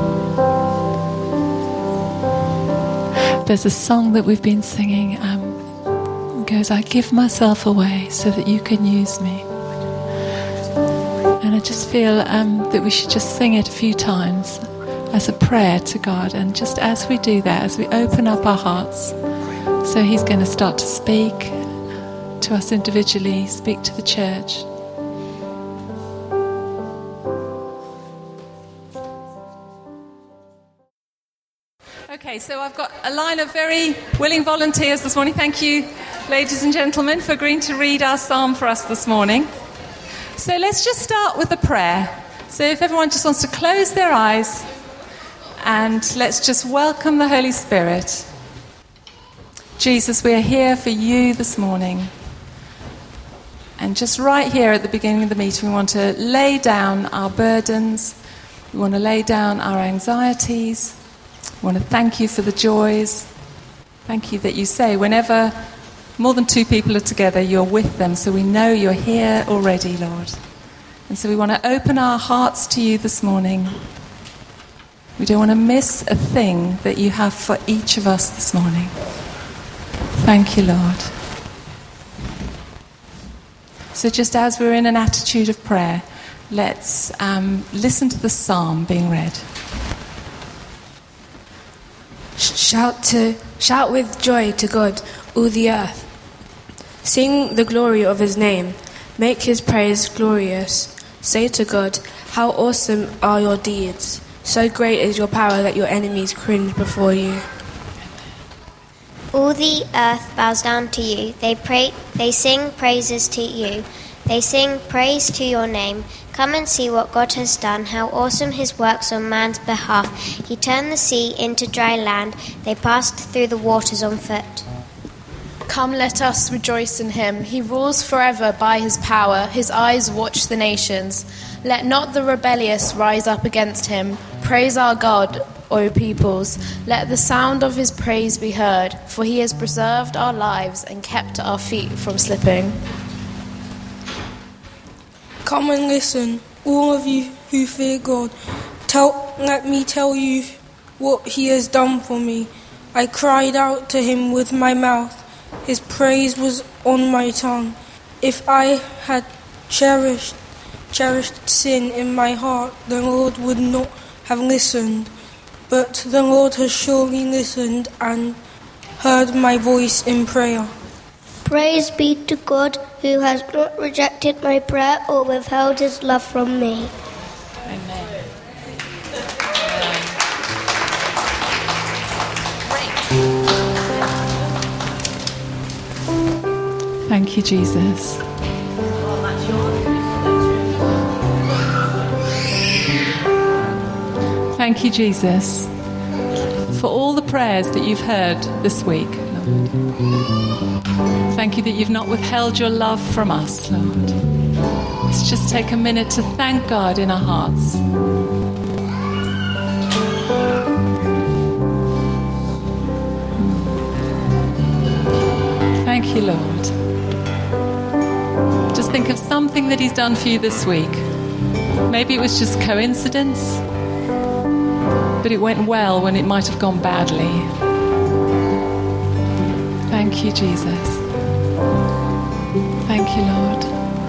There's a song that we've been singing. It goes, I give myself away so that you can use me. And I just feel that we should just sing it a few times as a prayer to God. And just as we do that, as we open up our hearts, so he's going to start to speak to us individually, speak to the church. Okay, so I've got a line of very willing volunteers this morning. Thank you, ladies and gentlemen, for agreeing to read our psalm for us this morning. So let's just start with a prayer. So if everyone just wants to close their eyes, and let's just welcome the Holy Spirit. Jesus, we are here for you this morning. And just right here at the beginning of the meeting, we want to lay down our burdens. We want to lay down our anxieties. We want to thank you for the joys. Thank you that you say whenever more than 2 people are together, you're with them. So we know you're here already, Lord. And so we want to open our hearts to you this morning. We don't want to miss a thing that you have for each of us this morning. Thank you, Lord. So just as we're in an attitude of prayer, let's listen to the psalm being read. Shout with joy to God, all the earth. Sing the glory of his name. Make his praise glorious. Say to God, how awesome are your deeds. So great is your power that your enemies cringe before you. All the earth bows down to you. They sing praises to you. They sing praise to your name. Come and see what God has done, how awesome his works on man's behalf. He turned the sea into dry land. They passed through the waters on foot. Come, let us rejoice in him. He rules forever by his power. His eyes watch the nations. Let not the rebellious rise up against him. Praise our God, O peoples. Let the sound of his praise be heard, for he has preserved our lives and kept our feet from slipping. Come and listen, all of you who fear God. Let me tell you what he has done for me. I cried out to him with my mouth. His praise was on my tongue. If I had cherished sin in my heart, the Lord would not have listened. But the Lord has surely listened and heard my voice in prayer. Praise be to God, who has not rejected my prayer or withheld his love from me. Amen. Thank you, Jesus. Thank you, Jesus, for all the prayers that you've heard this week, Lord. Thank you that you've not withheld your love from us, Lord. Let's just take a minute to thank God in our hearts. Thank you, Lord. Just think of something that he's done for you this week. Maybe it was just coincidence, but it went well when it might have gone badly. Thank you, Jesus. Thank you, Lord.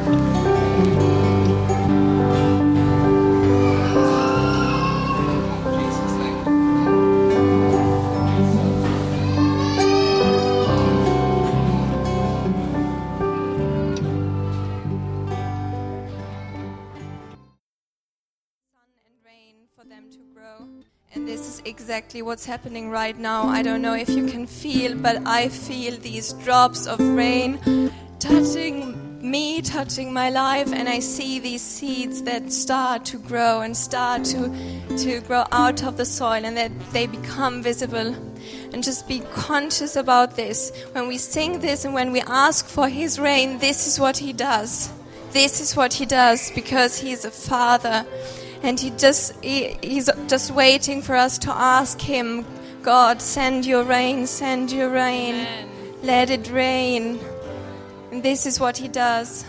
And this is exactly what's happening right now. I don't know if you can feel, but I feel these drops of rain touching me, touching my life, and I see these seeds that start to grow and start to grow out of the soil, and that they become visible. And just be conscious about this. When we sing this and when we ask for his rain, this is what he does. This is what he does, because he's a father. And he's just waiting for us to ask him, God, send your rain, send your rain. Amen. Let it rain. And this is what he does.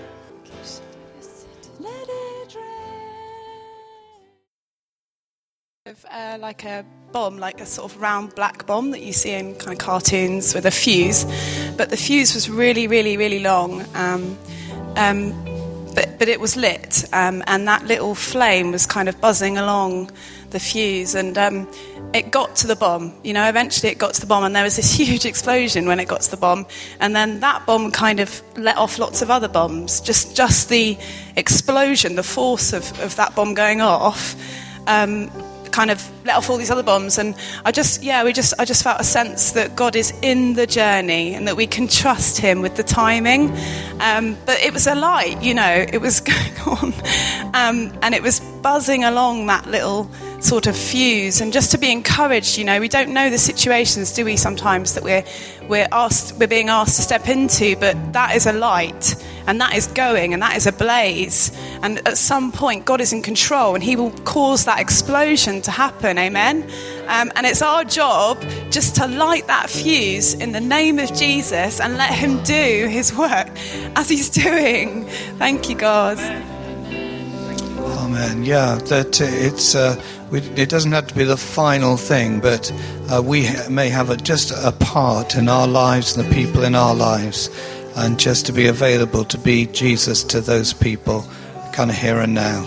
Let it rain. Like a bomb, like a sort of round black bomb that you see in kind of cartoons with a fuse. But the fuse was really, really, really long. But it was lit, and that little flame was kind of buzzing along the fuse, and it got to the bomb. You know, eventually it got to the bomb, and there was this huge explosion when it got to the bomb, and then that bomb kind of let off lots of other bombs. Just the explosion, the force of that bomb going off, kind of let off all these other bombs. And I just felt a sense that God is in the journey and that we can trust him with the timing. But it was a light, you know, it was going on, and it was buzzing along that little sort of fuse. And just to be encouraged, you know, we don't know the situations, do we, sometimes that we're being asked to step into, but that is a light. and that is going, and that is ablaze. And at some point, God is in control, and he will cause that explosion to happen. Amen. And it's our job just to light that fuse in the name of Jesus and let him do his work as he's doing. Thank you, God. Amen. Yeah, that it doesn't have to be the final thing, but we may have just a part in our lives and the people in our lives, and just to be available to be Jesus to those people, kind of here and now.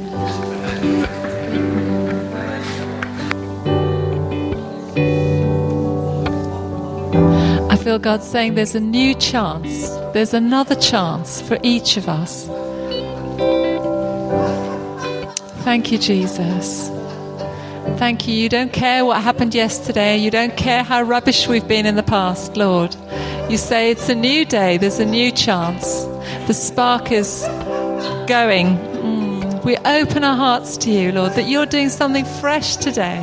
I feel God saying there's a new chance. There's another chance for each of us. Thank you, Jesus. Thank you. You don't care what happened yesterday. You don't care how rubbish we've been in the past, Lord. You say it's a new day. There's a new chance. The spark is going. We open our hearts to you, Lord, that you're doing something fresh today.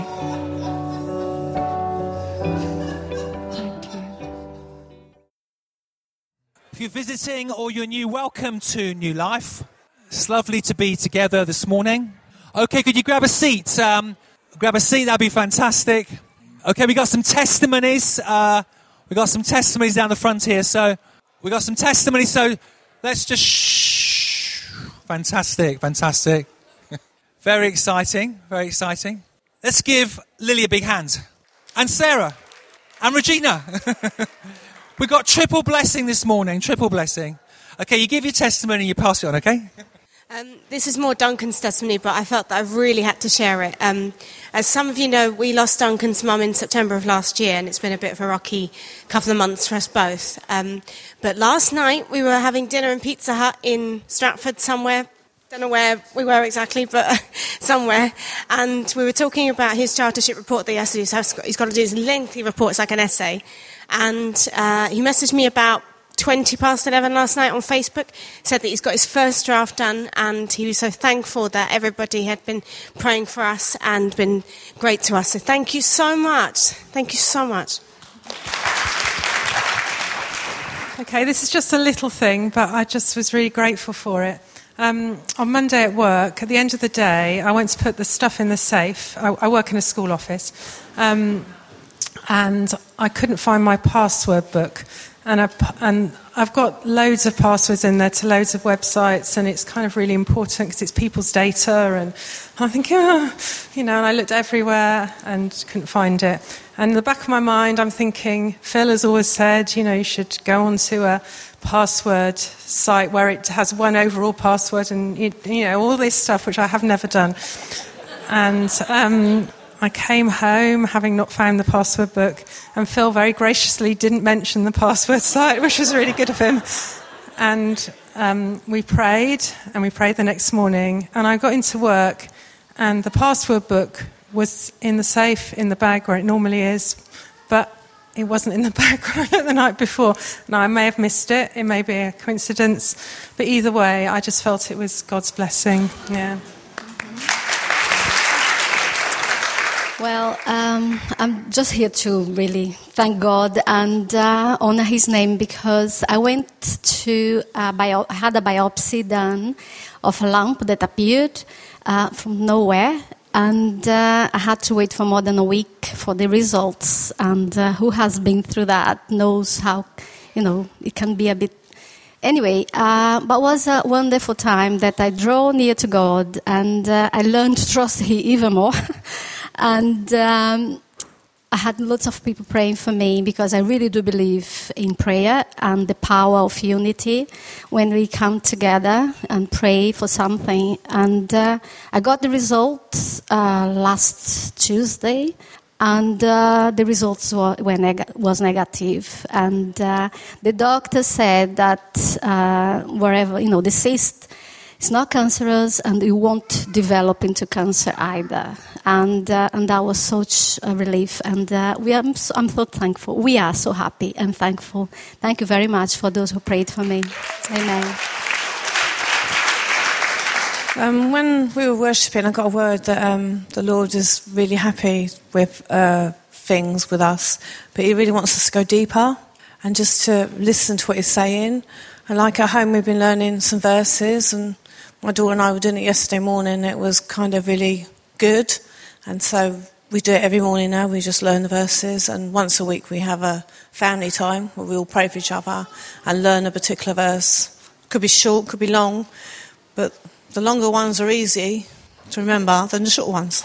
Thank you. If you're visiting or you're new, welcome to New Life. It's lovely to be together this morning. Okay, could you grab a seat? Grab a seat, that'd be fantastic. Okay, we got some testimonies. We got some testimonies down the front here. So we got some testimonies. So let's just shh. Fantastic. Very exciting. Let's give Lily a big hand. And Sarah. And Regina. We got triple blessing this morning. Triple blessing. Okay, you give your testimony and you pass it on, okay? This is more Duncan's testimony, but I felt that I really had to share it. As some of you know, we lost Duncan's mum in September of last year, and it's been a bit of a rocky couple of months for us both. But last night, we were having dinner in Pizza Hut in Stratford somewhere. Don't know where we were exactly, but somewhere. And we were talking about his chartership report that he has to do. So he's got to do this lengthy report. It's like an essay. And he messaged me about 20 past 11 last night on Facebook, said that he's got his first draft done, and he was so thankful that everybody had been praying for us and been great to us. So thank you so much. Thank you so much. Okay, this is just a little thing, but I just was really grateful for it. On Monday at work, at the end of the day, I went to put the stuff in the safe. I work in a school office, and I couldn't find my password book. And I've got loads of passwords in there to loads of websites, and it's kind of really important because it's people's data. And I'm thinking, and I looked everywhere and couldn't find it. And in the back of my mind, I'm thinking, Phil has always said, you should go onto a password site where it has one overall password, and all this stuff, which I have never done. And I came home having not found the password book, and Phil very graciously didn't mention the password site, which was really good of him. And we prayed the next morning, and I got into work, and the password book was in the safe in the bag where it normally is, but it wasn't in the bag the night before. Now, I may have missed it. It may be a coincidence, but either way, I just felt it was God's blessing. Yeah. Well, I'm just here to really thank God and honor His name, because I went to I had a biopsy done of a lump that appeared from nowhere, and I had to wait for more than a week for the results. And who has been through that knows how, it can be a bit. Anyway, but it was a wonderful time that I draw near to God, and I learned to trust Him even more. And I had lots of people praying for me, because I really do believe in prayer and the power of unity when we come together and pray for something. And I got the results last Tuesday, and the results was negative. And the doctor said that wherever, the cyst, it's not cancerous, and it won't develop into cancer either. And that was such a relief. And I'm so thankful. We are so happy and thankful. Thank you very much for those who prayed for me. Amen. When we were worshipping, I got a word that the Lord is really happy with things with us, but He really wants us to go deeper and just to listen to what He's saying. And like at home, we've been learning some verses, and my daughter and I were doing it yesterday morning. It was kind of really good. And so we do it every morning now. We just learn the verses. And once a week we have a family time where we all pray for each other and learn a particular verse. Could be short, could be long. But the longer ones are easy to remember than the short ones.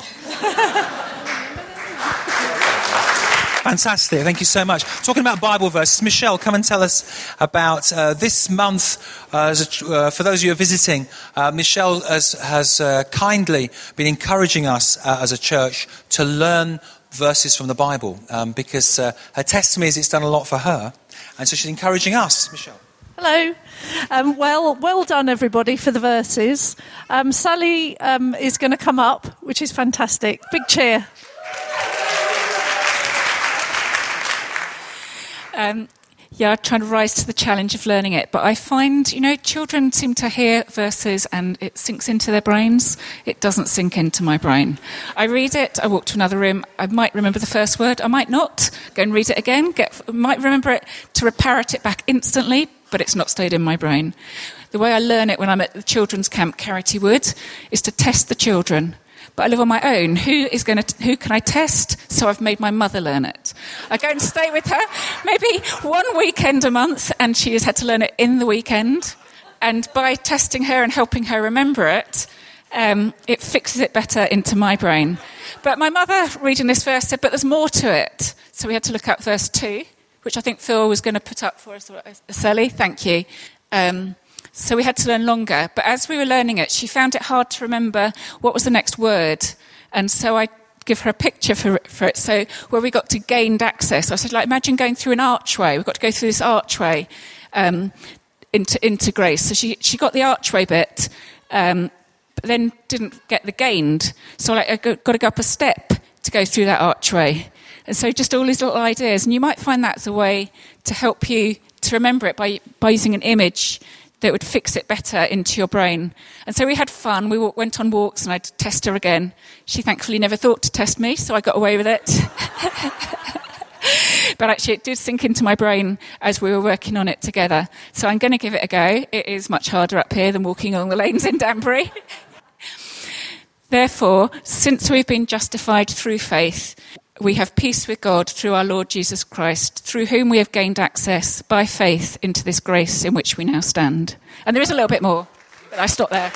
Fantastic. Thank you so much. Talking about Bible verses, Michelle, come and tell us about this month. For those of you who are visiting, Michelle has kindly been encouraging us as a church to learn verses from the Bible because her testimony is it's done a lot for her. And so she's encouraging us. Michelle. Hello. Well done, everybody, for the verses. Sally is going to come up, which is fantastic. Big cheer. I try to rise to the challenge of learning it. But I find, children seem to hear verses and it sinks into their brains. It doesn't sink into my brain. I read it, I walk to another room, I might remember the first word, I might not. Go and read it again, might remember it to parrot it back instantly, but it's not stayed in my brain. The way I learn it when I'm at the children's camp, Carity Wood, is to test the children. But I live on my own. Who can I test? So I've made my mother learn it. I go and stay with her maybe one weekend a month, and she has had to learn it in the weekend. And by testing her and helping her remember it, it fixes it better into my brain. But my mother, reading this verse, said, but there's more to it. So we had to look up verse 2, which I think Phil was going to put up for us. Sally, thank you. So we had to learn longer. But as we were learning it, she found it hard to remember what was the next word. And so I give her a picture for it. So where we got to gained access, I said, imagine going through an archway. We've got to go through this archway into grace. So she got the archway bit, but then didn't get the gained. So I got to go up a step to go through that archway. And so just all these little ideas. And you might find that's a way to help you to remember it by using an image that would fix it better into your brain. And so we had fun. We went on walks and I'd test her again. She thankfully never thought to test me, so I got away with it. But actually it did sink into my brain as we were working on it together. So I'm going to give it a go. It is much harder up here than walking along the lanes in Danbury. Therefore, since we've been justified through faith, we have peace with God through our Lord Jesus Christ, through whom we have gained access by faith into this grace in which we now stand. And there is a little bit more, but I stop there.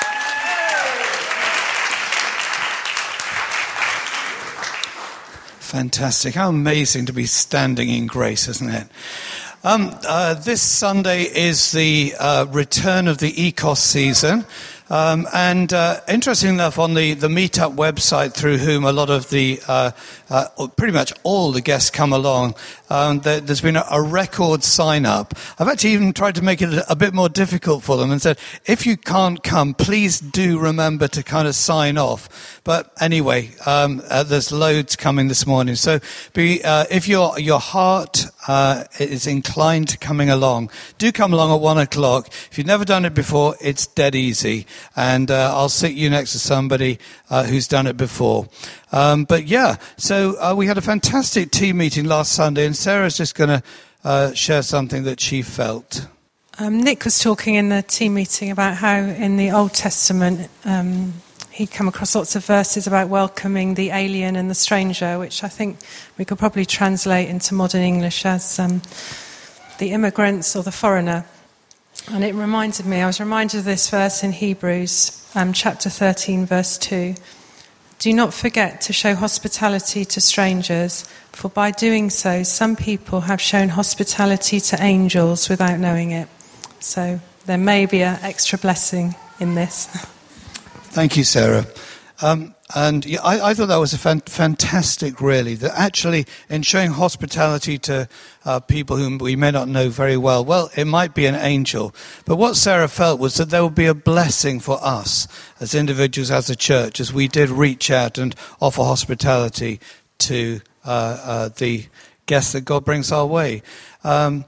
Fantastic. How amazing to be standing in grace, isn't it? This Sunday is the return of the ECOS season. And interesting enough, on the Meetup website, through whom a lot of the, pretty much all the guests come along, there's been a record sign-up. I've actually even tried to make it a bit more difficult for them and said, if you can't come, please do remember to kind of sign off. But anyway, there's loads coming this morning. So if your heart is inclined to coming along, do come along at 1 o'clock. If you've never done it before, it's dead easy. And I'll sit you next to somebody who's done it before. But yeah, so we had a fantastic team meeting last Sunday, and Sarah's just going to share something that she felt. Nick was talking in the team meeting about how in the Old Testament he'd come across lots of verses about welcoming the alien and the stranger, which I think we could probably translate into modern English as the immigrants or the foreigner. And it reminded me, I was reminded of this verse in Hebrews, chapter 13, verse 2. Do not forget to show hospitality to strangers, for by doing so, some people have shown hospitality to angels without knowing it. So there may be an extra blessing in this. Thank you, Sarah. And yeah, I thought that was a fantastic, really, that actually in showing hospitality to people whom we may not know very well, it might be an angel. But what Sarah felt was that there would be a blessing for us as individuals, as a church, as we did reach out and offer hospitality to the guests that God brings our way.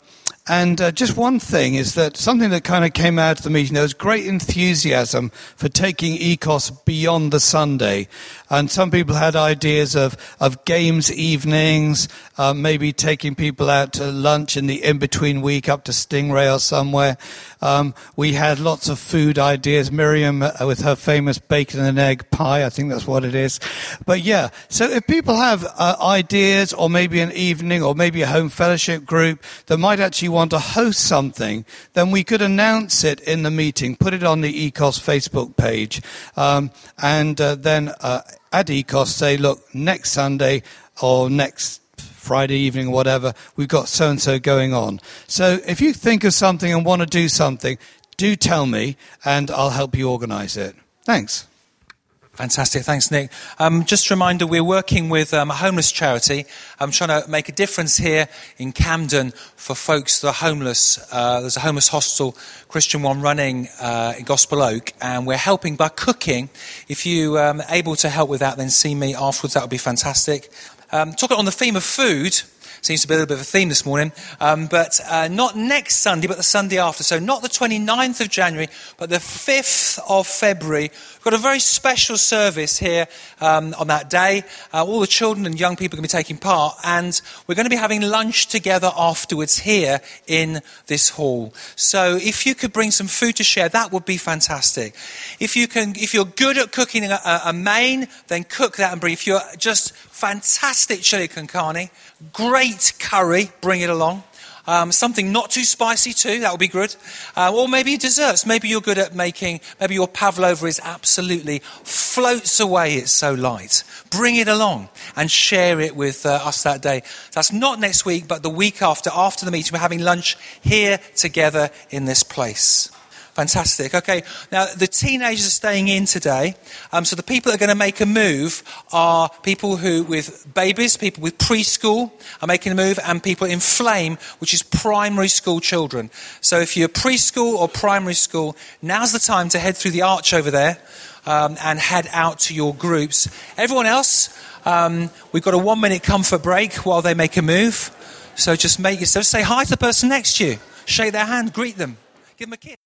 And just one thing is that something that kind of came out of the meeting, there was great enthusiasm for taking ECOS beyond the Sunday. And some people had ideas of games evenings, maybe taking people out to lunch in the in-between week up to Stingray or somewhere. We had lots of food ideas. Miriam with her famous bacon and egg pie, I think that's what it is. But yeah, so if people have ideas, or maybe an evening, or maybe a home fellowship group that might actually want to host something, then we could announce it in the meeting, put it on the ECOS Facebook page, and then at ECOS say, look, next Sunday or next Friday evening or whatever, we've got so-and-so going on. So if you think of something and want to do something, do tell me and I'll help you organise it. Thanks. Fantastic. Thanks, Nick. Just a reminder, we're working with a homeless charity. I'm trying to make a difference here in Camden for folks that are homeless. There's a homeless hostel, Christian one, running in Gospel Oak, and we're helping by cooking. If you are able to help with that, then see me afterwards. That would be fantastic. Talking on the theme of food, seems to be a little bit of a theme this morning, but not next Sunday, but the Sunday after. So not the 29th of January, but the 5th of February. We've got a very special service here on that day. All the children and young people are going to be taking part, and we're going to be having lunch together afterwards here in this hall. So if you could bring some food to share, that would be fantastic. If you're good at cooking a main, then cook that and bring. If you're just fantastic chili con carne, great curry, bring it along. Something not too spicy too, that would be good. Or maybe desserts. Maybe you're good at making, maybe your pavlova is absolutely floats away, it's so light. Bring it along and share it with us that day. That's not next week, but the week after the meeting, we're having lunch here together in this place. Fantastic. Okay, now the teenagers are staying in today. So the people that are going to make a move are people who, with babies, people with preschool are making a move, and people in Flame, which is primary school children. So if you're preschool or primary school, now's the time to head through the arch over there and head out to your groups. Everyone else, we've got a 1-minute comfort break while they make a move. So just say hi to the person next to you. Shake their hand, greet them, give them a kiss.